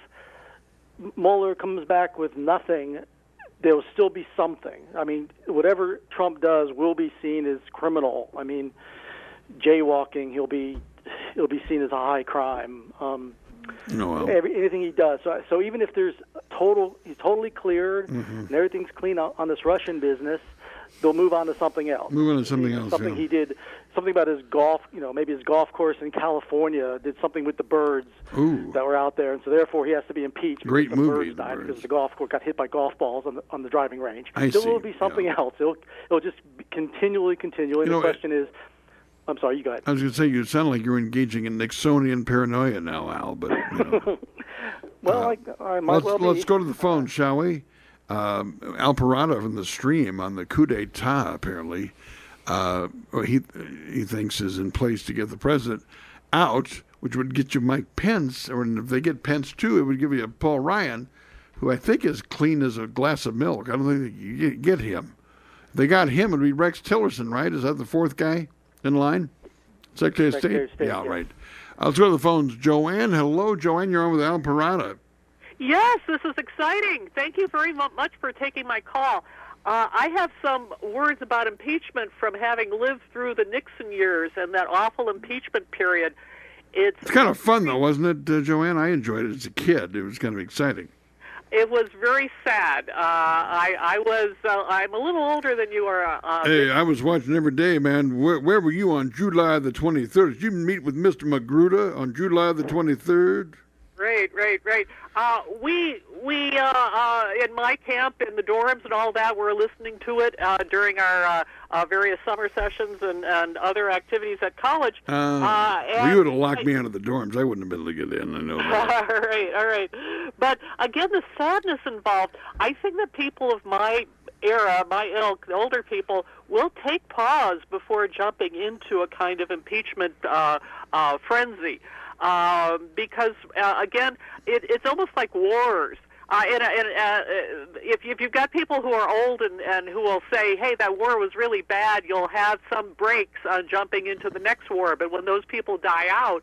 Mueller comes back with nothing, there will still be something. I mean, whatever Trump does will be seen as criminal. I mean, jaywalking, he'll be he'll be seen as a high crime. Um, no, well. every, anything he does. So, so even if there's total, he's totally cleared mm-hmm. and everything's clean on, on this Russian business, they'll move on to something else. Move on to something you know, else. Something yeah. he did, something about his golf. You know, maybe his golf course in California did something with the birds Ooh. that were out there, and so therefore he has to be impeached. Great because the movie, birds The died Birds. because the golf course got hit by golf balls on the on the driving range. I so see. It'll be something yeah. else. It'll it'll just be continually, continually. You the know, question is. I'm sorry, you go ahead. I was going to say, you sound like you're engaging in Nixonian paranoia now, Al, but, you know. well, uh, I, I might let's, well be. Let's go to the phone, shall we? Um, Al Parada from the Stream on the coup d'etat, apparently, uh, he he thinks is in place to get the president out, which would get you Mike Pence, or if they get Pence too, it would give you a Paul Ryan, who I think is clean as a glass of milk. I don't think you get him. If they got him, it would be Rex Tillerson, right? Is that the fourth guy in line? Secretary of State? Secretary of State, yeah, yeah. right. Uh, let's go to the phones. Joanne, hello. Joanne, you're on with Al Parada. Yes, this is exciting. Thank you very mu- much for taking my call. Uh, I have some words about impeachment from having lived through the Nixon years and that awful impeachment period. It's, It's kind of fun, though, wasn't it, uh, Joanne? I enjoyed it as a kid. It was kind of exciting. It was very sad. Uh, I, I was, uh, I'm a little older than you are. Uh, Hey, I was watching every day, man. Where, where were you on July the twenty-third? Did you meet with Mister Magruder on July the twenty-third? Right, right, right. Uh, we, we, uh, uh, in my camp, in the dorms and all that, were listening to it uh, during our uh, uh, various summer sessions and, and other activities at college. Uh, uh, well, you would have locked I, me out of the dorms. I wouldn't have been able to get in. I know that. all right, all right. But again, the sadness involved. I think that people of my era, my ilk, the older people, will take pause before jumping into a kind of impeachment uh, uh, frenzy. Uh, because, uh, again, it, it's almost like wars. Uh, and and uh, if, if you've got people who are old and, and who will say, hey, that war was really bad, you'll have some breaks on jumping into the next war. But when those people die out,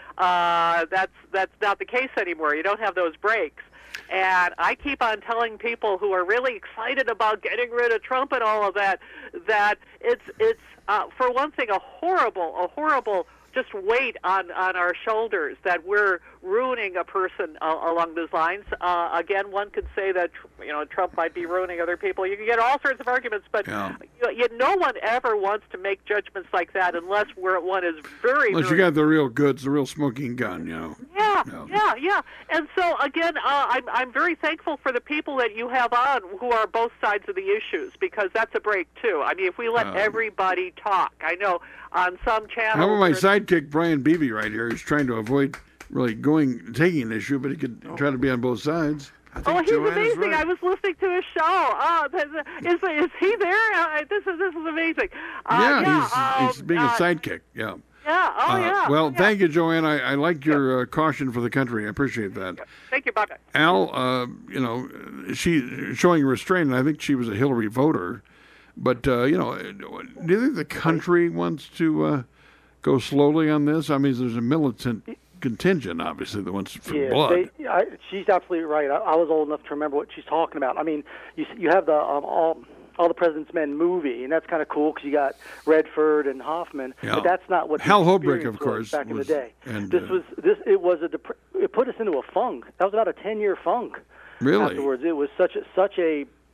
uh, that's, that's not the case anymore. You don't have those breaks. And I keep on telling people who are really excited about getting rid of Trump and all of that, that it's, it's uh, for one thing, a horrible, a horrible just weight on, on our shoulders that we're ruining a person uh, along those lines. Uh, again, one could say that, you know, Trump might be ruining other people. You can get all sorts of arguments, but yeah. you know, you, no one ever wants to make judgments like that unless we're, one is very, Unless very... you got the real goods, the real smoking gun, you know. Yeah, yeah, yeah, yeah. And so, again, uh, I'm, I'm very thankful for the people that you have on who are both sides of the issues, because that's a break, too. I mean, if we let Um, everybody talk, I know on some channels... How about my sidekick, Brian Beebe, right here? He's trying to avoid really going, taking an issue, but he could try to be on both sides. Oh, he's Joanne is amazing! right. I was listening to his show. Oh, is is he there? Uh, this is this is amazing. Uh, yeah, yeah he's, um, he's being uh, a sidekick. Yeah. Yeah. Oh, Uh, yeah. well, yeah. thank you, Joanne. I, I like your uh, caution for the country. I appreciate that. Thank you, bye-bye. Al, uh, you know, she showing restraint, and I think she was a Hillary voter. But, uh, you know, do you think the country wants to uh, go slowly on this? I mean, there's a militant contingent, obviously, that wants for yeah, blood. They, I, she's absolutely right. I, I was old enough to remember what she's talking about. I mean, you you have the um, all all the President's Men movie, and that's kind of cool because you got Redford and Hoffman. Yeah. But that's not what the Hal Holbrook, experience of course, was back was- in the day. and, this uh, was this. It was a dep- it put us into a funk. That was about a ten year funk. Really? Afterwards, it was such a such a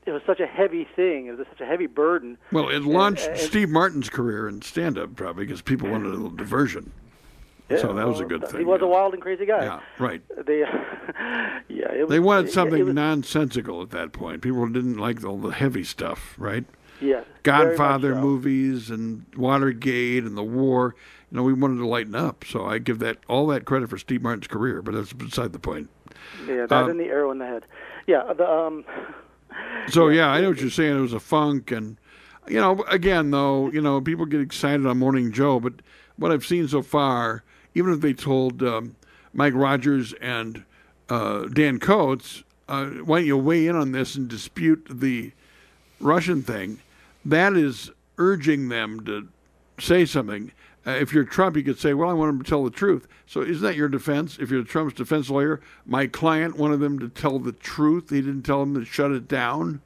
it was such a heavy thing. It was such a heavy burden. Well, it launched and, and, Steve Martin's career in stand-up probably because people wanted a little diversion. Yeah, so that was a well, good thing. He was yeah. a wild and crazy guy. Yeah, right. They, yeah, it was, they wanted something it was, nonsensical at that point. People didn't like all the heavy stuff, right? Yeah. Godfather so. movies and Watergate and the war. You know, we wanted to lighten up. So I give that all that credit for Steve Martin's career, but that's beside the point. Yeah, that um, and the arrow in the head. Yeah. The, um, so yeah, I know what you're saying. It was a funk, and you know, again though, you know, people get excited on Morning Joe, but what I've seen so far. Even if they told um, Mike Rogers and uh, Dan Coates, uh, why don't you weigh in on this and dispute the Russian thing, that is urging them to say something. Uh, if you're Trump, you could say, well, I want them to tell the truth. So isn't that your defense? If you're Trump's defense lawyer, my client wanted them to tell the truth. He didn't tell them to shut it down.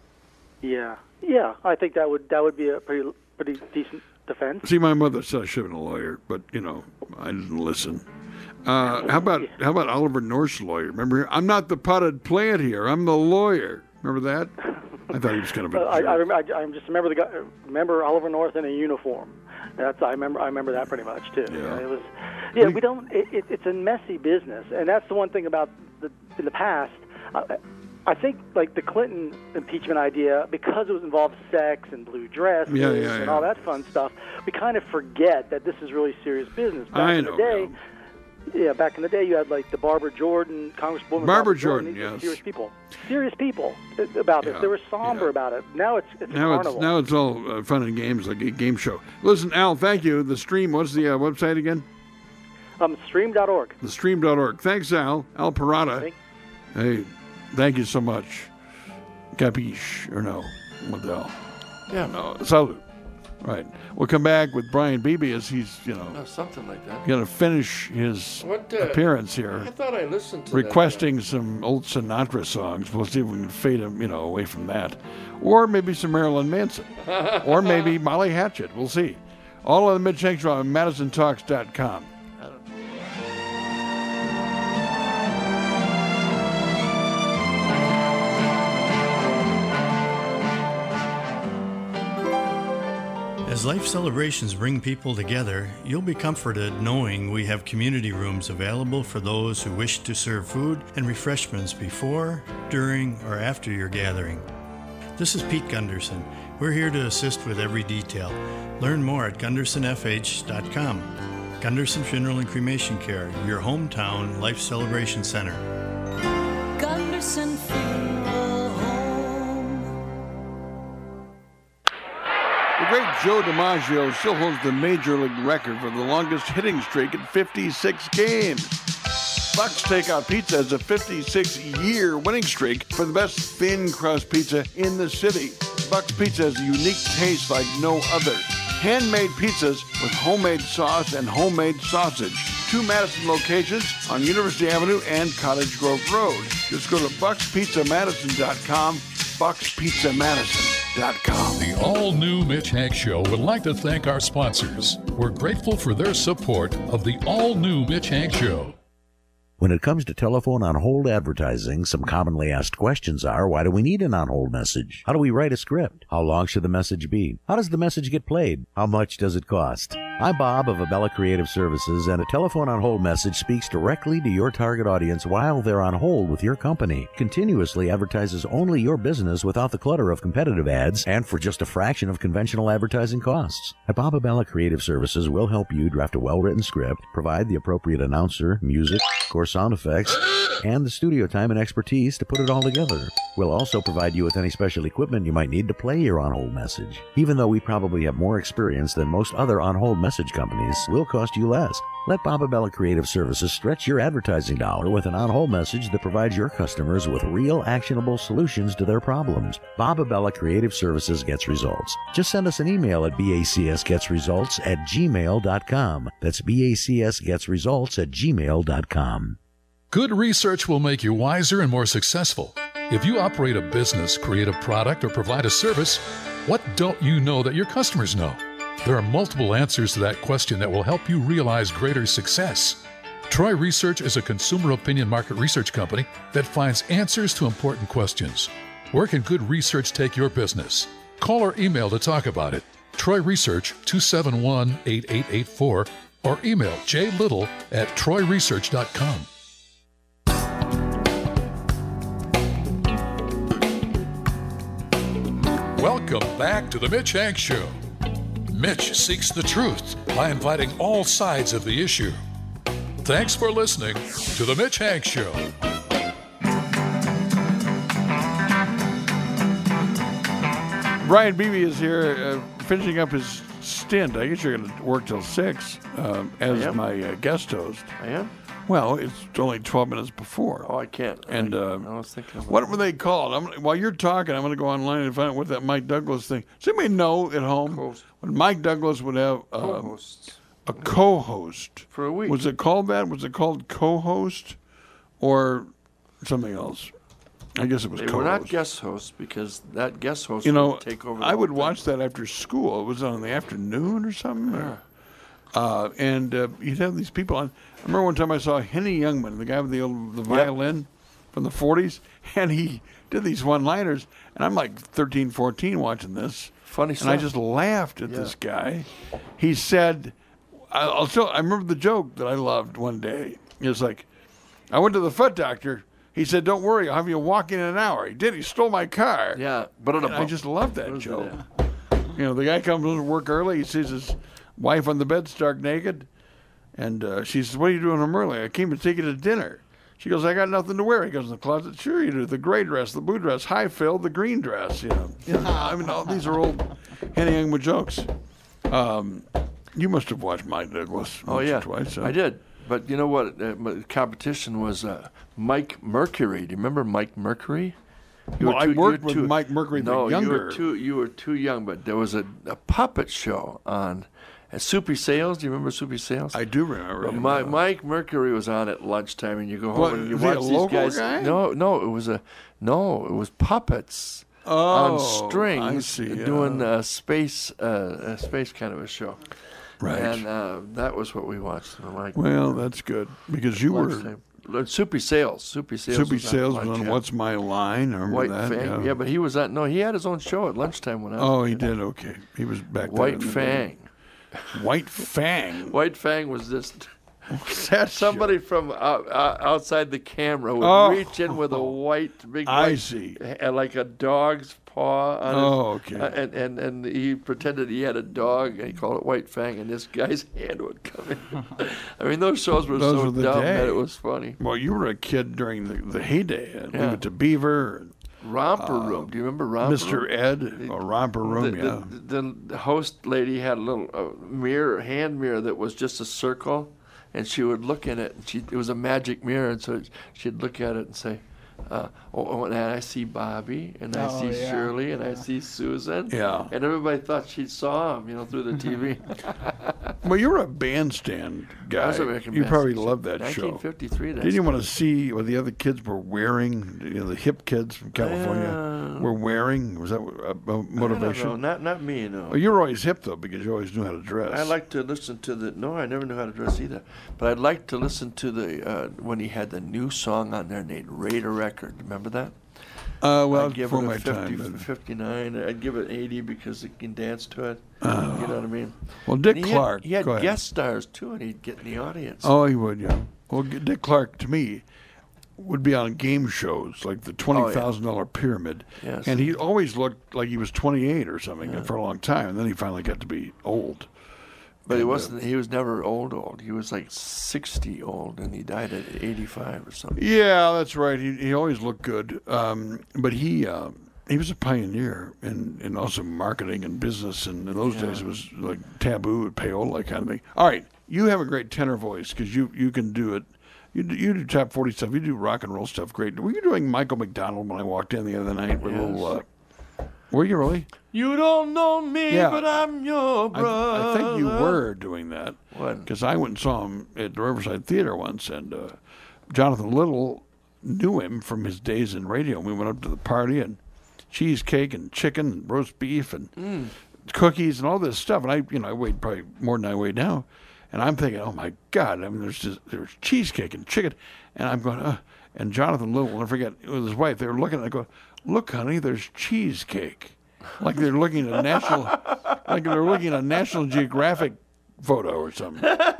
Yeah, yeah. I think that would that would be a pretty pretty decent defense. See, my mother said I should have been a lawyer, but, you know, I didn't listen. Uh, how about how about Oliver North's lawyer? Remember, I'm not the potted plant here. I'm the lawyer. Remember that? I thought he was kind of a uh, jerk. I, I, remember, I, I just remember the guy, remember Oliver North in a uniform. That's I remember. I remember that pretty much too. Yeah. It was. Yeah, we don't. It, it, it's a messy business, and that's the one thing about the in the past. I, I think like the Clinton impeachment idea, because it was involved sex and blue dresses yeah, yeah, and yeah. all that fun stuff, we kind of forget that this is really serious business. Back I in know. the day, yeah, back in the day, you had like the Barbara Jordan, Congresswoman Barbara Barbara Jordan, These were yes. serious people, serious people about this. Yeah, They were somber yeah. about it. Now it's it's a Now it's carnival. now it's all uh, fun and games, like a game show. Listen, Al, thank you. The stream. What's the uh, website again? Um, stream dot org. The stream dot org. Thanks, Al. Al Parada. Thank- Hey, thank you so much. Capiche or no? What the hell? Yeah. No. Salute. Right. We'll come back with Brian Beebe as he's, you know, Uh, something like that. going to finish his What, uh, appearance here. I thought I listened to requesting some old Sinatra songs. We'll see if we can fade him, you know, away from that. Or maybe some Marilyn Manson. Or maybe Molly Hatchet. We'll see. All on the Mitch Hank Show on Madison Talks dot com. As life celebrations bring people together, you'll be comforted knowing we have community rooms available for those who wish to serve food and refreshments before, during, or after your gathering. This is Pete Gunderson. We're here to assist with every detail. Learn more at gunderson f h dot com. Gunderson Funeral and Cremation Care, your hometown life celebration center. Gunderson Funeral Home. The great Joe DiMaggio still holds the major league record for the longest hitting streak at fifty-six games. Buck's Takeout Pizza has a fifty-six-year winning streak for the best thin crust pizza in the city. Buck's Pizza has a unique taste like no other. Handmade pizzas with homemade sauce and homemade sausage. Two Madison locations on University Avenue and Cottage Grove Road. Just go to bucks pizza madison dot com, bucks pizza madison dot com. The all-new Mitch Hank Show would like to thank our sponsors. We're grateful for their support of the all-new Mitch Hank Show. When it comes to telephone on-hold advertising, some commonly asked questions are, why do we need an on-hold message? How do we write a script? How long should the message be? How does the message get played? How much does it cost? I'm Bob of Abella Creative Services, and a telephone on-hold message speaks directly to your target audience while they're on hold with your company. Continuously advertises only your business without the clutter of competitive ads and for just a fraction of conventional advertising costs. At Bob Abella Creative Services, we'll help you draft a well-written script, provide the appropriate announcer, music, of course, sound effects, and the studio time and expertise to put it all together. We'll also provide you with any special equipment you might need to play your on-hold message. Even though we probably have more experience than most other on-hold message companies, we'll cost you less. Let Bob Abella Creative Services stretch your advertising dollar with an on-hold message that provides your customers with real actionable solutions to their problems. Bob Abella Creative Services gets results. Just send us an email at bacsgetsresults at gmail dot com. That's bacsgetsresults at gmail dot com. Good research will make you wiser and more successful. If you operate a business, create a product, or provide a service, what don't you know that your customers know? There are multiple answers to that question that will help you realize greater success. Troy Research is a consumer opinion market research company that finds answers to important questions. Where can good research take your business? Call or email to talk about it. Troy Research, two seven one, eight eight eight four, or email jlittle at troy research dot com. Welcome back to the Mitch Hank Show. Mitch seeks the truth by inviting all sides of the issue. Thanks for listening to the Mitch Hank Show. Brian Beebe is here uh, finishing up his stint. I guess you're going to work till six uh, as my uh, guest host. I am? Well, it's only twelve minutes before. Oh, I can't. And I, uh, I was thinking about what were they called? I'm, while you're talking, I'm going to go online and find out what that Mike Douglas thing. Does anybody know at home when Mike Douglas would have uh, Co-hosts. a co-host for a week? Was it called that? Was it called co-host or something else? I guess it was They co-host. were not guest hosts because that guest host You know, would take over. The I whole would thing. watch that after school. It was on in the afternoon or something. or- Uh, and uh, you'd have these people on. I remember one time I saw Henny Youngman, the guy with the old, the violin from the forties, and he did these one-liners. And I'm like thirteen, fourteen watching this. Funny And I stuff. just laughed at Yeah. this guy. He said, I- I'll tell, I remember the joke that I loved one day. It was like, I went to the foot doctor. He said, don't worry, I'll have you walk in an hour. He did. He stole my car. Yeah, but and I just loved that joke. You know, the guy comes to work early. He sees his wife on the bed stark naked. And uh, she says, what are you doing home early? I came to take you to dinner. She goes, I got nothing to wear. He goes in the closet. Sure you do. The gray dress, the blue dress. Hi, Phil, the green dress. You know, you know I mean, all these are old Henny Youngman jokes. Um, you must have watched Mike Douglas Oh once yeah, or twice. huh? I did. But you know what? Uh, my competition was uh, Mike Mercury. Do you remember Mike Mercury? You Well, were I too- you worked were with too- Mike Mercury the no, you younger. were too you were too young. But there was a, a puppet show on at Soupy Sales. Do you remember Soupy Sales? I do remember. Well, him, Mi- uh, Mike Mercury was on at lunchtime, and you go home What, and you is he watch a these local guys. guy? No, no, it was a no, it was puppets Oh, on I strings see, doing yeah. a space uh, a space kind of a show. Right. And uh, that was what we watched. Like, Well, that's good because you were lunchtime. Soupy Sales. Soupy Sales. Soupy was on Sales was lunch, on yeah. What's My Line? I remember White that. Fang. yeah. Yeah, but he was at no. He had his own show at lunchtime when I. Oh, was he a kid. did. Okay, he was back there. White in the Fang. day. White Fang. White Fang was just. that Somebody from out, out, outside the camera would Oh. reach in with a white, big. I white, see. uh, like a dog's paw. On Oh, his, okay. uh, and, and and he pretended he had a dog, and he called it White Fang, and this guy's hand would come in. I mean, those shows were Those so were the dumb day. that it was funny. Well, you were a kid during the, the heyday. Uh, Leave Yeah. It to Beaver. And, Romper uh, Room. Do you remember Romper Mister Room? Ed or Romper Room, the, yeah. The, the, the host lady had a little uh, mirror, hand mirror that was just a circle, and she would look in it. And she, it was a magic mirror, and so she'd look at it and say, uh, oh, oh, and I see Bobby, and I Oh, see yeah, Shirley, and I see Susan. Yeah. And everybody thought she saw him, you know, through the T V. Well, you were a bandstand guy. I was a American you probably Bandstand. loved that nineteen show. fifty-three. Didn't you want to see what the other kids were wearing? You know, the hip kids from California Uh, were wearing. Was that a, a motivation? No, not not me, no. Well, you were always hip though because you always knew how to dress. I like to listen to the. No, I never knew how to dress either. But I'd like to listen to the uh, when he had the new song on there named Raider Record. Remember that? Uh, well, I'd give before it a my fifty, time, but- fifty-nine. I'd give it eighty because it can dance to it. Oh. You know what I mean? Well, Dick And he Clark, Had, he had go ahead. guest stars too, and he'd get in the audience. Oh, he would, yeah. Well, G- Dick Clark to me would be on game shows like the twenty thousand dollar Pyramid, Yes. and he always looked like he was twenty-eight or something for a long time, and then he finally got to be old. But he And, uh, wasn't. He was never old. Old. He was like sixty old, and he died at eighty-five or something. Yeah, that's right. He he always looked good, um, but he uh, he was a pioneer in, in also marketing and business. And in those Yeah. days, it was like taboo, payola kind of thing. All right, you have a great tenor voice because you, you can do it. You do, you do top forty stuff. You do rock and roll stuff great. Were you doing Michael McDonald when I walked in the other night? With a little, uh, were you really? You don't know me, Yeah. but I'm your I, brother. I think you were doing that. When? Because I went and saw him at the Riverside Theater once, and uh, Jonathan Little knew him from his days in radio. And we went up to the party, and cheesecake and chicken and roast beef and Mm. cookies and all this stuff. And I, you know, I weighed probably more than I weigh now. And I'm thinking, oh my God! I mean, there's just there's cheesecake and chicken, and I'm going, uh, and Jonathan Little, and I forget, with his wife, they were looking. I go, look, honey, there's cheesecake, like they're looking at a national, like they're looking at a National Geographic photo or something.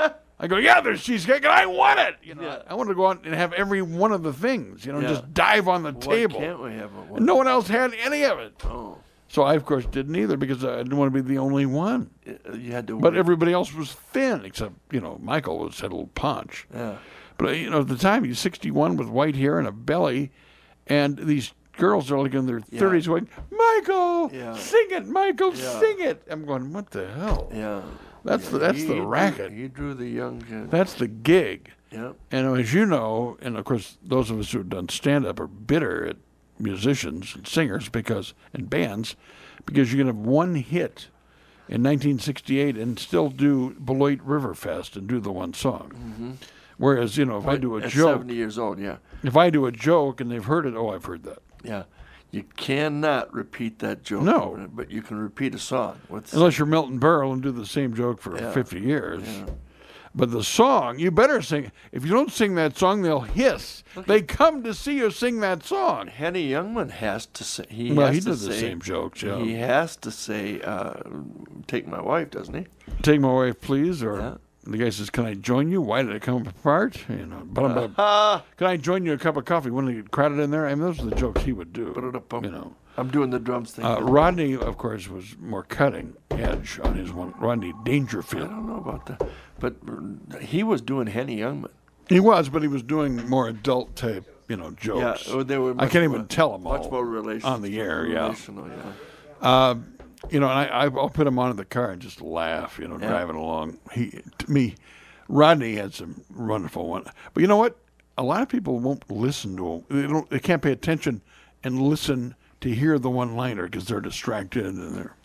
I go, yeah, there's cheesecake, and I want it. You know, yeah. I want to go out and have every one of the things. You know, yeah. just dive on the Why table. Can't we have it? And no one else had any of it. Oh. So I, of course, didn't either because I didn't want to be the only one. You had to. But wait. everybody else was thin, except you know Michael was had a little punch. Yeah. But you know at the time he's sixty-one with white hair and a belly, and these girls are like in their Yeah. thirties going, Michael, Yeah. sing it, Michael, Yeah. sing it. I'm going, what the hell? Yeah. That's yeah. the that's he, the he racket. Drew, he drew the young kid. That's the gig. Yeah. And as you know, and of course those of us who have done stand up are bitter at musicians and singers because and bands because you can have one hit in nineteen sixty-eight and still do Beloit River Fest and do the one song. Mm-hmm. Whereas, you know, if I do a At joke, seventy years old, yeah. if I do a joke and they've heard it, oh, I've heard that. Yeah. You cannot repeat that joke. No. But you can repeat a song. What's Unless you're Milton Berle and do the same joke for Yeah. fifty years. Yeah. But the song, you better sing. If you don't sing that song, they'll hiss. They come to see you sing that song. Henny Youngman has to say. He well, has he to did say, the same jokes, yeah. He has to say, uh, "Take my wife," doesn't he? Take my wife, please. Or Yeah. the guy says, "Can I join you? Why did it come apart?" You know, but I'm Uh-huh. can I join you a cup of coffee? When he crowded in there, I mean, those are the jokes he would do. You know, I'm doing the drums thing. uh, Rodney, of course, was more cutting edge on his one. Rodney I Dangerfield. don't know about that, but he was doing Henny Youngman. He was, but he was doing more adult type, you know, jokes. Yeah, oh, they were I much can't more- even tell them all much more relation- on the air. Yeah. relational, yeah. Uh, you know, and I, I'll put him on in the car and just laugh. You know, Yeah. driving along. He, to me, Rodney had some wonderful one. But you know what? A lot of people won't listen to him. They don't. They can't pay attention and listen to hear the one-liner because they're distracted and they're.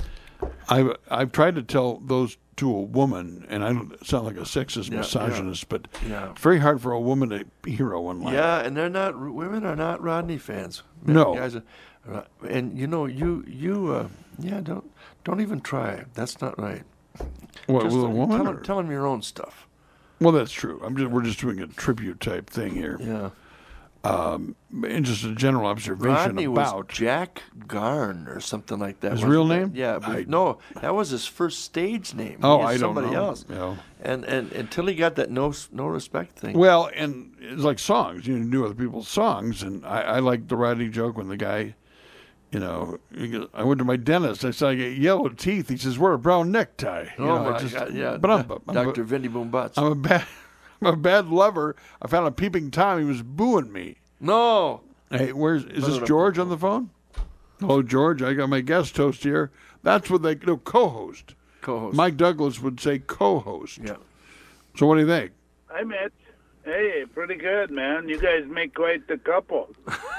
I've I've tried to tell those to a woman, and I don't sound like a sexist Yeah, misogynist, yeah. but Yeah. it's very hard for a woman to hear a one-liner. Yeah, and they're not. Women are not Rodney fans. No. Guys are, and you know, you you uh, yeah, don't don't even try. That's not right. What, Just, with a uh, woman? Tell, or- them- tell them your own stuff. Well, that's true. I'm just we're just doing a tribute type thing here. Yeah. Um, and just a general observation Rodney about was Jack Garn or something like that. His wasn't real it? name? Yeah, but I- no, that was his first stage name. Oh, He is I don't somebody know. else. Yeah. And and until he got that no no respect thing. Well, and it's like songs. You do other people's songs, and I, I like the Rodney joke when the guy, you know, he goes, I went to my dentist. I said I get yellow teeth. He says, wear a brown necktie. You oh know, I my just- God! Yeah, but I'm, I'm Doctor a, Vinny Boom Butts. I'm a bad, I'm a bad lover. I found a peeping Tom. He was booing me. No. Hey, where's is this George on the phone? Hello, George. I got my guest host here. That's what they do. Co-host. Co-host. Mike Douglas would say co-host. Yeah. So what do you think? Hi, Mitch. Hey, pretty good, man. You guys make quite the couple.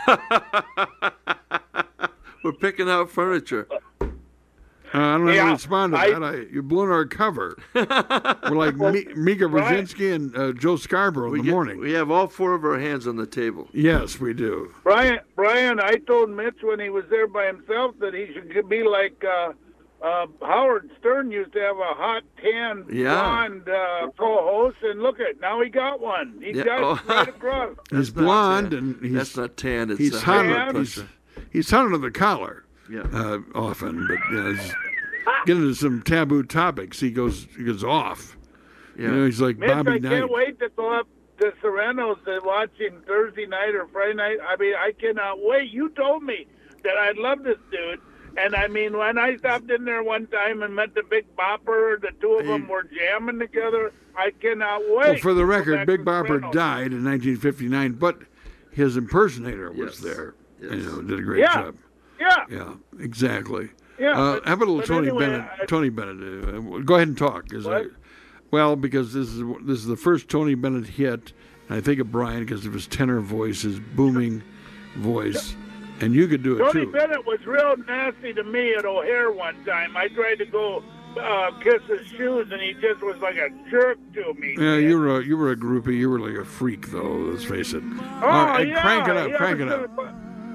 We're picking out furniture. Uh, I don't know how Yeah, to respond to I- that. I, you're blowing our cover. We're like Mi- Mika Brian- Brzezinski and uh, Joe Scarborough in We the get- morning. We have all four of our hands on the table. Yes, we do. Brian, Brian, I told Mitch when he was there by himself that he should be like uh, uh, Howard Stern used to have a hot tan Yeah. blonde uh, co-host, and look at now he got one. He's Yeah, got oh. it right across. He's That's not blonde tan. and he's That's not tan. It's he's a hot high under, blood he's, pressure. he's hot under the collar. Yeah. Uh, often, but you know, he's getting into some taboo topics. He goes he goes off. Yeah. You know, he's like Mitch, Bobby I Knight. can't wait to go up to Serrano's to watch him Thursday night or Friday night. I mean, I cannot wait. You told me that I'd love this dude. And I mean, when I stopped in there one time and met the Big Bopper, the two of them were jamming together. I cannot wait. Well, for the to go record, back Big to Bopper Serrano's. died in nineteen fifty-nine, but his impersonator was Yes. there. Yes. You know, did a great Yeah. job. Yeah. Yeah, exactly. Yeah, Uh, but- how about a little but Tony anyway, Bennett? I- Tony Bennett. Uh, go ahead and talk. 'Cause I, What? well, because this is this is the first Tony Bennett hit, and I think of Brian because of his tenor voice, his booming voice, and you could do it Tony too. Bennett was real nasty to me at O'Hare one time. I tried to go uh, kiss his shoes, and he just was like a jerk to me. Yeah, you were a, you were a groupie. You were like a freak, though. Let's face it. Oh, All right, yeah. crank it up, yeah, crank it but- up.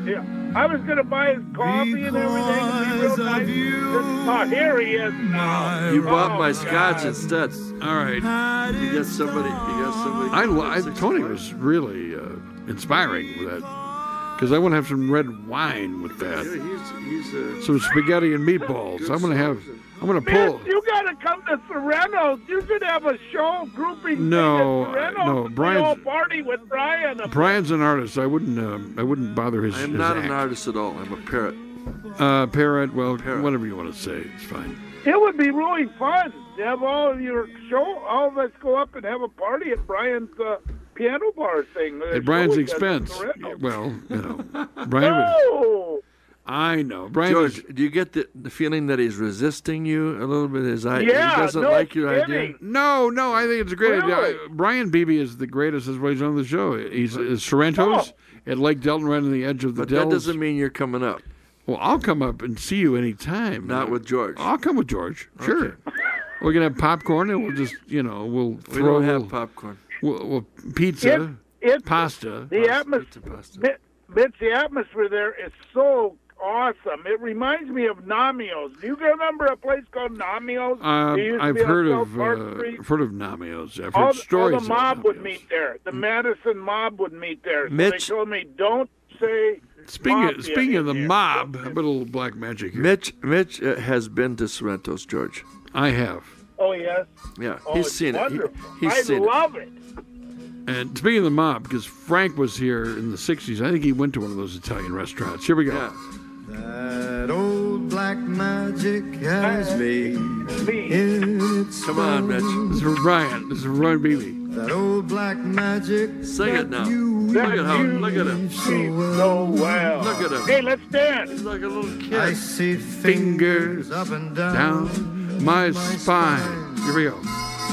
Yeah. I was going to buy his coffee and everything. And be real nice. Oh, here he is now. You bought Oh, my God. scotch instead. All right. You got somebody. You got somebody. I, lo- I Tony was really uh, inspiring with that because I want to have some red wine with Yeah, that. he's, he's uh, Some spaghetti and meatballs. I'm gonna have. I'm gonna pull. Man, you got to come to Sereno's. You should have a show grouping No, thing at uh, no, Sereno's. Brian's- We all party with Brian. Brian's an artist. I wouldn't. Uh, I wouldn't bother his. I'm his not act. an artist at all. I'm a parrot. Uh, parrot. Well, whatever you want to say, it's fine. It would be really fun to have all of your show, all of us go up and have a party at Brian's uh, piano bar thing. At Brian's expense. Well, you know, Brian would. No! I know, Brian. George, is- do you get the, the feeling that he's resisting you a little bit? His idea, Yeah, he doesn't no like your idea. kidding. No, no, I think it's a great idea. Really? I- Brian Beebe is the greatest as well. He's on the show. He's at Sorrento's at Lake Delton, right on the edge of the But Dells. that doesn't mean you're coming up. Well, I'll come up and see you anytime. Not with George. I'll come with George. Sure. We're gonna have popcorn and we'll just, you know, we'll We throw don't a have little- popcorn. We'll, we'll pizza, It, it, pasta. the atmosphere, Mitch, the atmosphere there is so awesome. It reminds me of Namio's. Do you remember a place called Namio's? Uh, It used to I've be on heard South of Park uh, Street. I've heard of Namios. I've heard all, all stories. the mob of would Namios. meet there. The Madison mob would meet there. So Mitch- they told me, don't say Speaking mafia of, speaking of the in here. mob, how about a little black magic here? Mitch, Mitch uh, has been to Sorrento's, George. I have. Oh, yes? Yeah, Oh, he's it's seen wonderful. it. He, he's I seen love it. And speaking of the mob, because Frank was here in the sixties, I think he went to one of those Italian restaurants. Here we go. That old black magic has made its Come on, Mitch. This is for Brian. This is for Brian Beebe. That old black magic. Sing it now. You Look at how. Look at him. So well. Look at him. Hey, let's dance. He's like a little kid. I see fingers up and down, Down my spine. Here we go.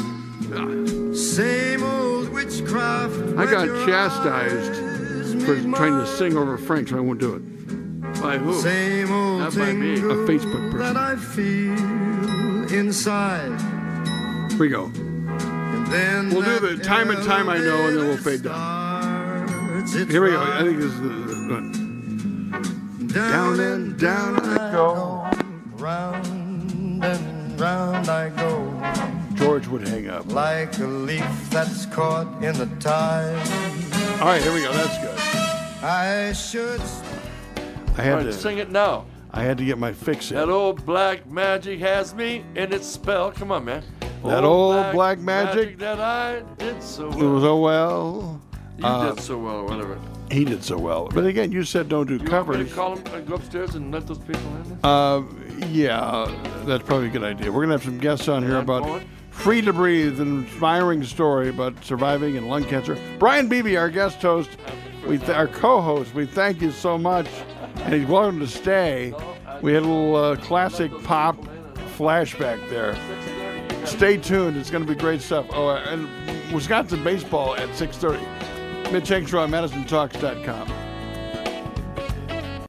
Same old witchcraft. I got chastised for trying to sing over Frank, so I won't do it. By who? Same old Not by me. A Facebook that person. I feel inside. Here we go. And then We'll do that the time and time I know, and then we'll fade down. starts its Here we go. I ride. think this is the, the one. Down and down I go, round and round I go, George would hang up. like a leaf that's caught in the tide. All right, here we go. That's good. I should. I All had right, to. sing it now. I had to get my fix in. That old black magic has me in its spell. Come on, man. That old black magic- that I did so It well. was so well. You Uh, did so well, or whatever. He did so well. But again, you said don't do You want me covers. to call him, uh, go upstairs and let those people in? Uh, yeah, that's probably a good idea. We're gonna have some guests on here I'm about going. Free to Breathe, an inspiring story about surviving in lung cancer. Brian Beebe, our guest host, we th- our co-host. We thank you so much, and he's welcome to stay. We had a little uh, classic pop flashback there. Stay tuned; it's going to be great stuff. Oh, and Wisconsin baseball at six thirty. Mitch Henshaw, Madison Talks dot com.